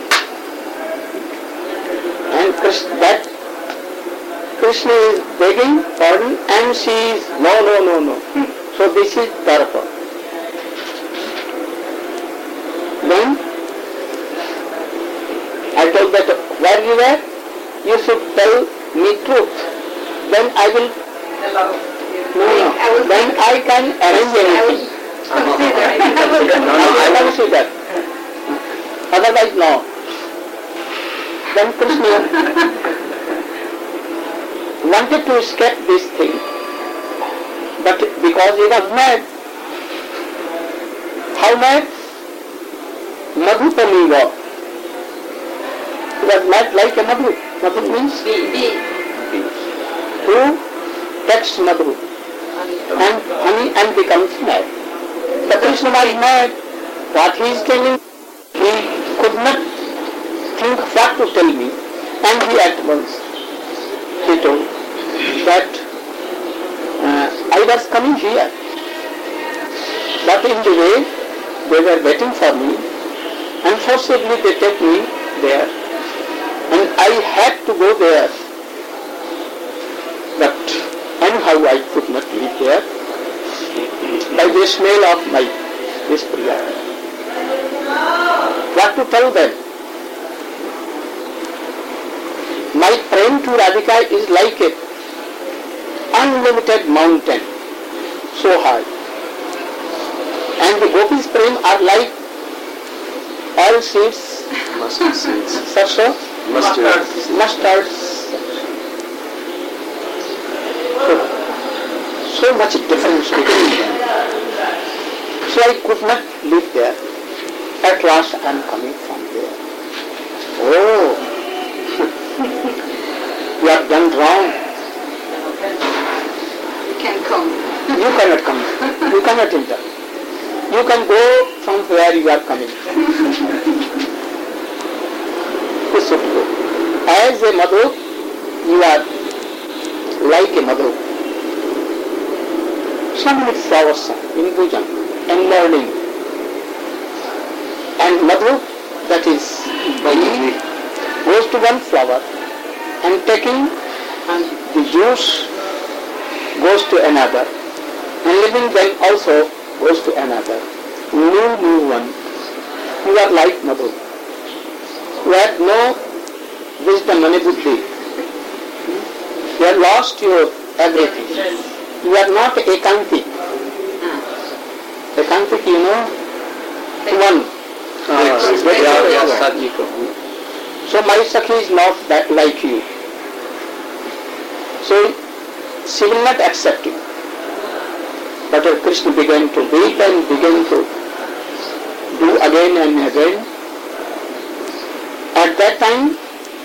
And Krishna is begging pardon, and she is no. So this is Darpa. Then I told that where you were, you should tell me truth. Then I will. No. Then I can arrange anything. I will consider. Otherwise, no. Then Krishna wanted to escape this thing, but because he was mad. How mad? Madhupamiva. He was mad like a madhu. Madhu means bee. Who takes madhu and honey and becomes mad. The Krishna was mad. What he is telling, he could not think what to tell me, and he at once he told that I was coming here, but in the way they were waiting for me, and forcibly they take me there, and I had to go there, but anyhow I could not live there by the smell of my Priya. What to tell them? My prem to Radhika is like a unlimited mountain, so high. And the gopis' prem are like oil seeds, Mustard seeds. sarso, Mustard. mustard. So much difference between them. So I could not live there. At last I am coming from there. Oh, you have done wrong. You can come. You cannot come. You cannot enter. You can go from where you are coming. You should go. As a mother, you are like a mother. So many flowers in Bhujan and learning. And mother, that is bee, goes to one flower and taking and the juice goes to another and leaving them also goes to another. New one. You are like mother. You have no wisdom and buddhi. You have lost your everything. You are not ekantik. Ekantik, you know, one. So my Sakhi is not that like you. So she will not accept you. But Krishna began to weep and began to do again and again. At that time,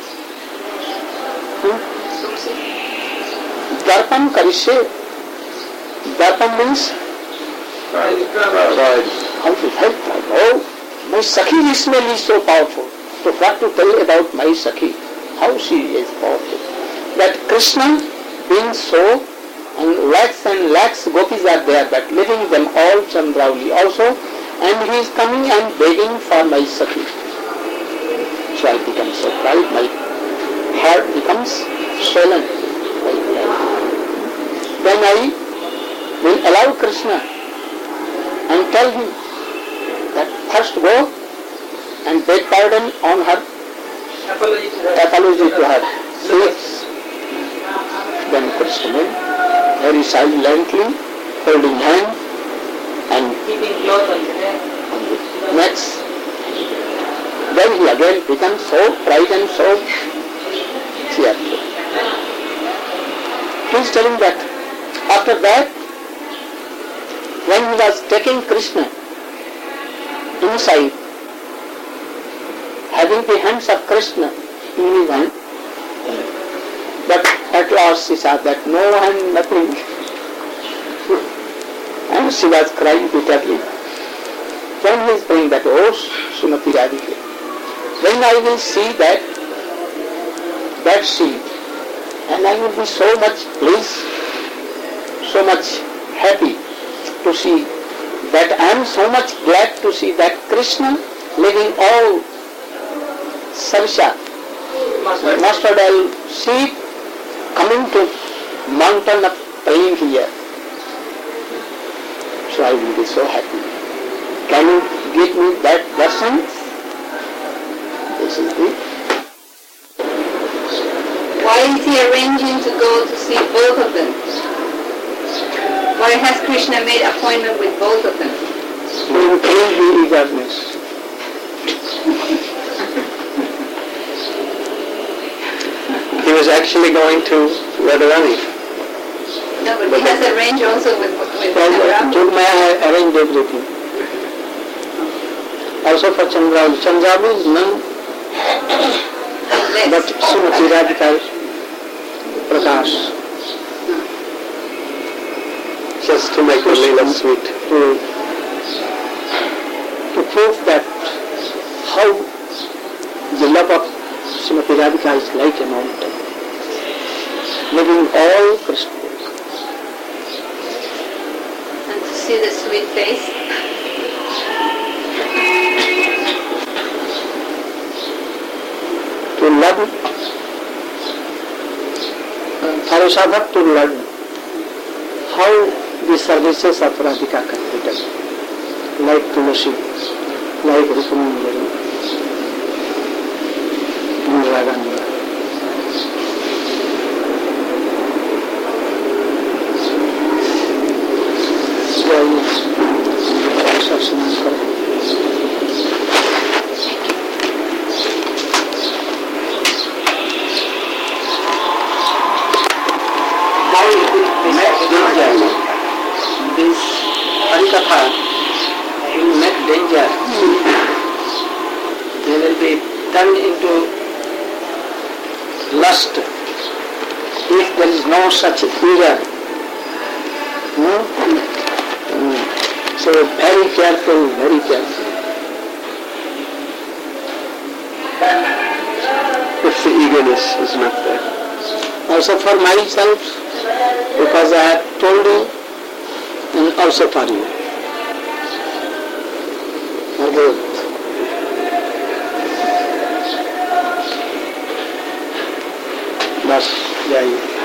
Darpan Karishe. Darpan means how to help her. Oh, my Sakhi smell is so powerful. So what to tell about my Sakhi? How she is powerful. That Krishna being so, and lakhs gopis are there, but leaving them all Chandrauli also, and he is coming and begging for my Sakhi. So I become so proud, my heart becomes swollen. Then I will allow Krishna and tell him that first go and beg pardon on her, apology to her. Yes. Then Krishna will very silently holding hand and Keeping cloth on the head. next. Then he again becomes so bright and so cheerful. He is telling that after that, when he was taking Krishna inside, having the hands of Krishna in his hand, but at last she saw that no hand, nothing. And she was crying bitterly. Then he is saying that, oh, Srimati Radhika, when I will see that scene, and I will be so much pleased, so much happy to see that I am so much glad to see that Krishna leaving all Sarsha, mustard oil seed, coming to mountain of praying here. So I will be so happy. Can you give me that darshan? This is the... Why is he arranging to go to see both of them? Why has Krishna made appointment with both of them? To increase the eagerness. He was actually going to Radharani. No, but he has arranged also with Ram. Jogmaya arranged everything. Also for Chandrauli. Chandrauli is none but Srimati Radhika Prakash. Just to make the Leela sweet. To prove that how the love of Srimati Radhika is like a mountain, living all Krishna. And to see the sweet face. To learn, for a sadhak to learn how the services of Radhika can be done, like Tulasi, like Rukumandari, Indira Gandhi. katha will make danger. They will be turned into lust if there is no such eager. No? So very careful, very careful. If the eagerness is not there. Also for myself, because I have told you, and also for you. For both. बस जाइए.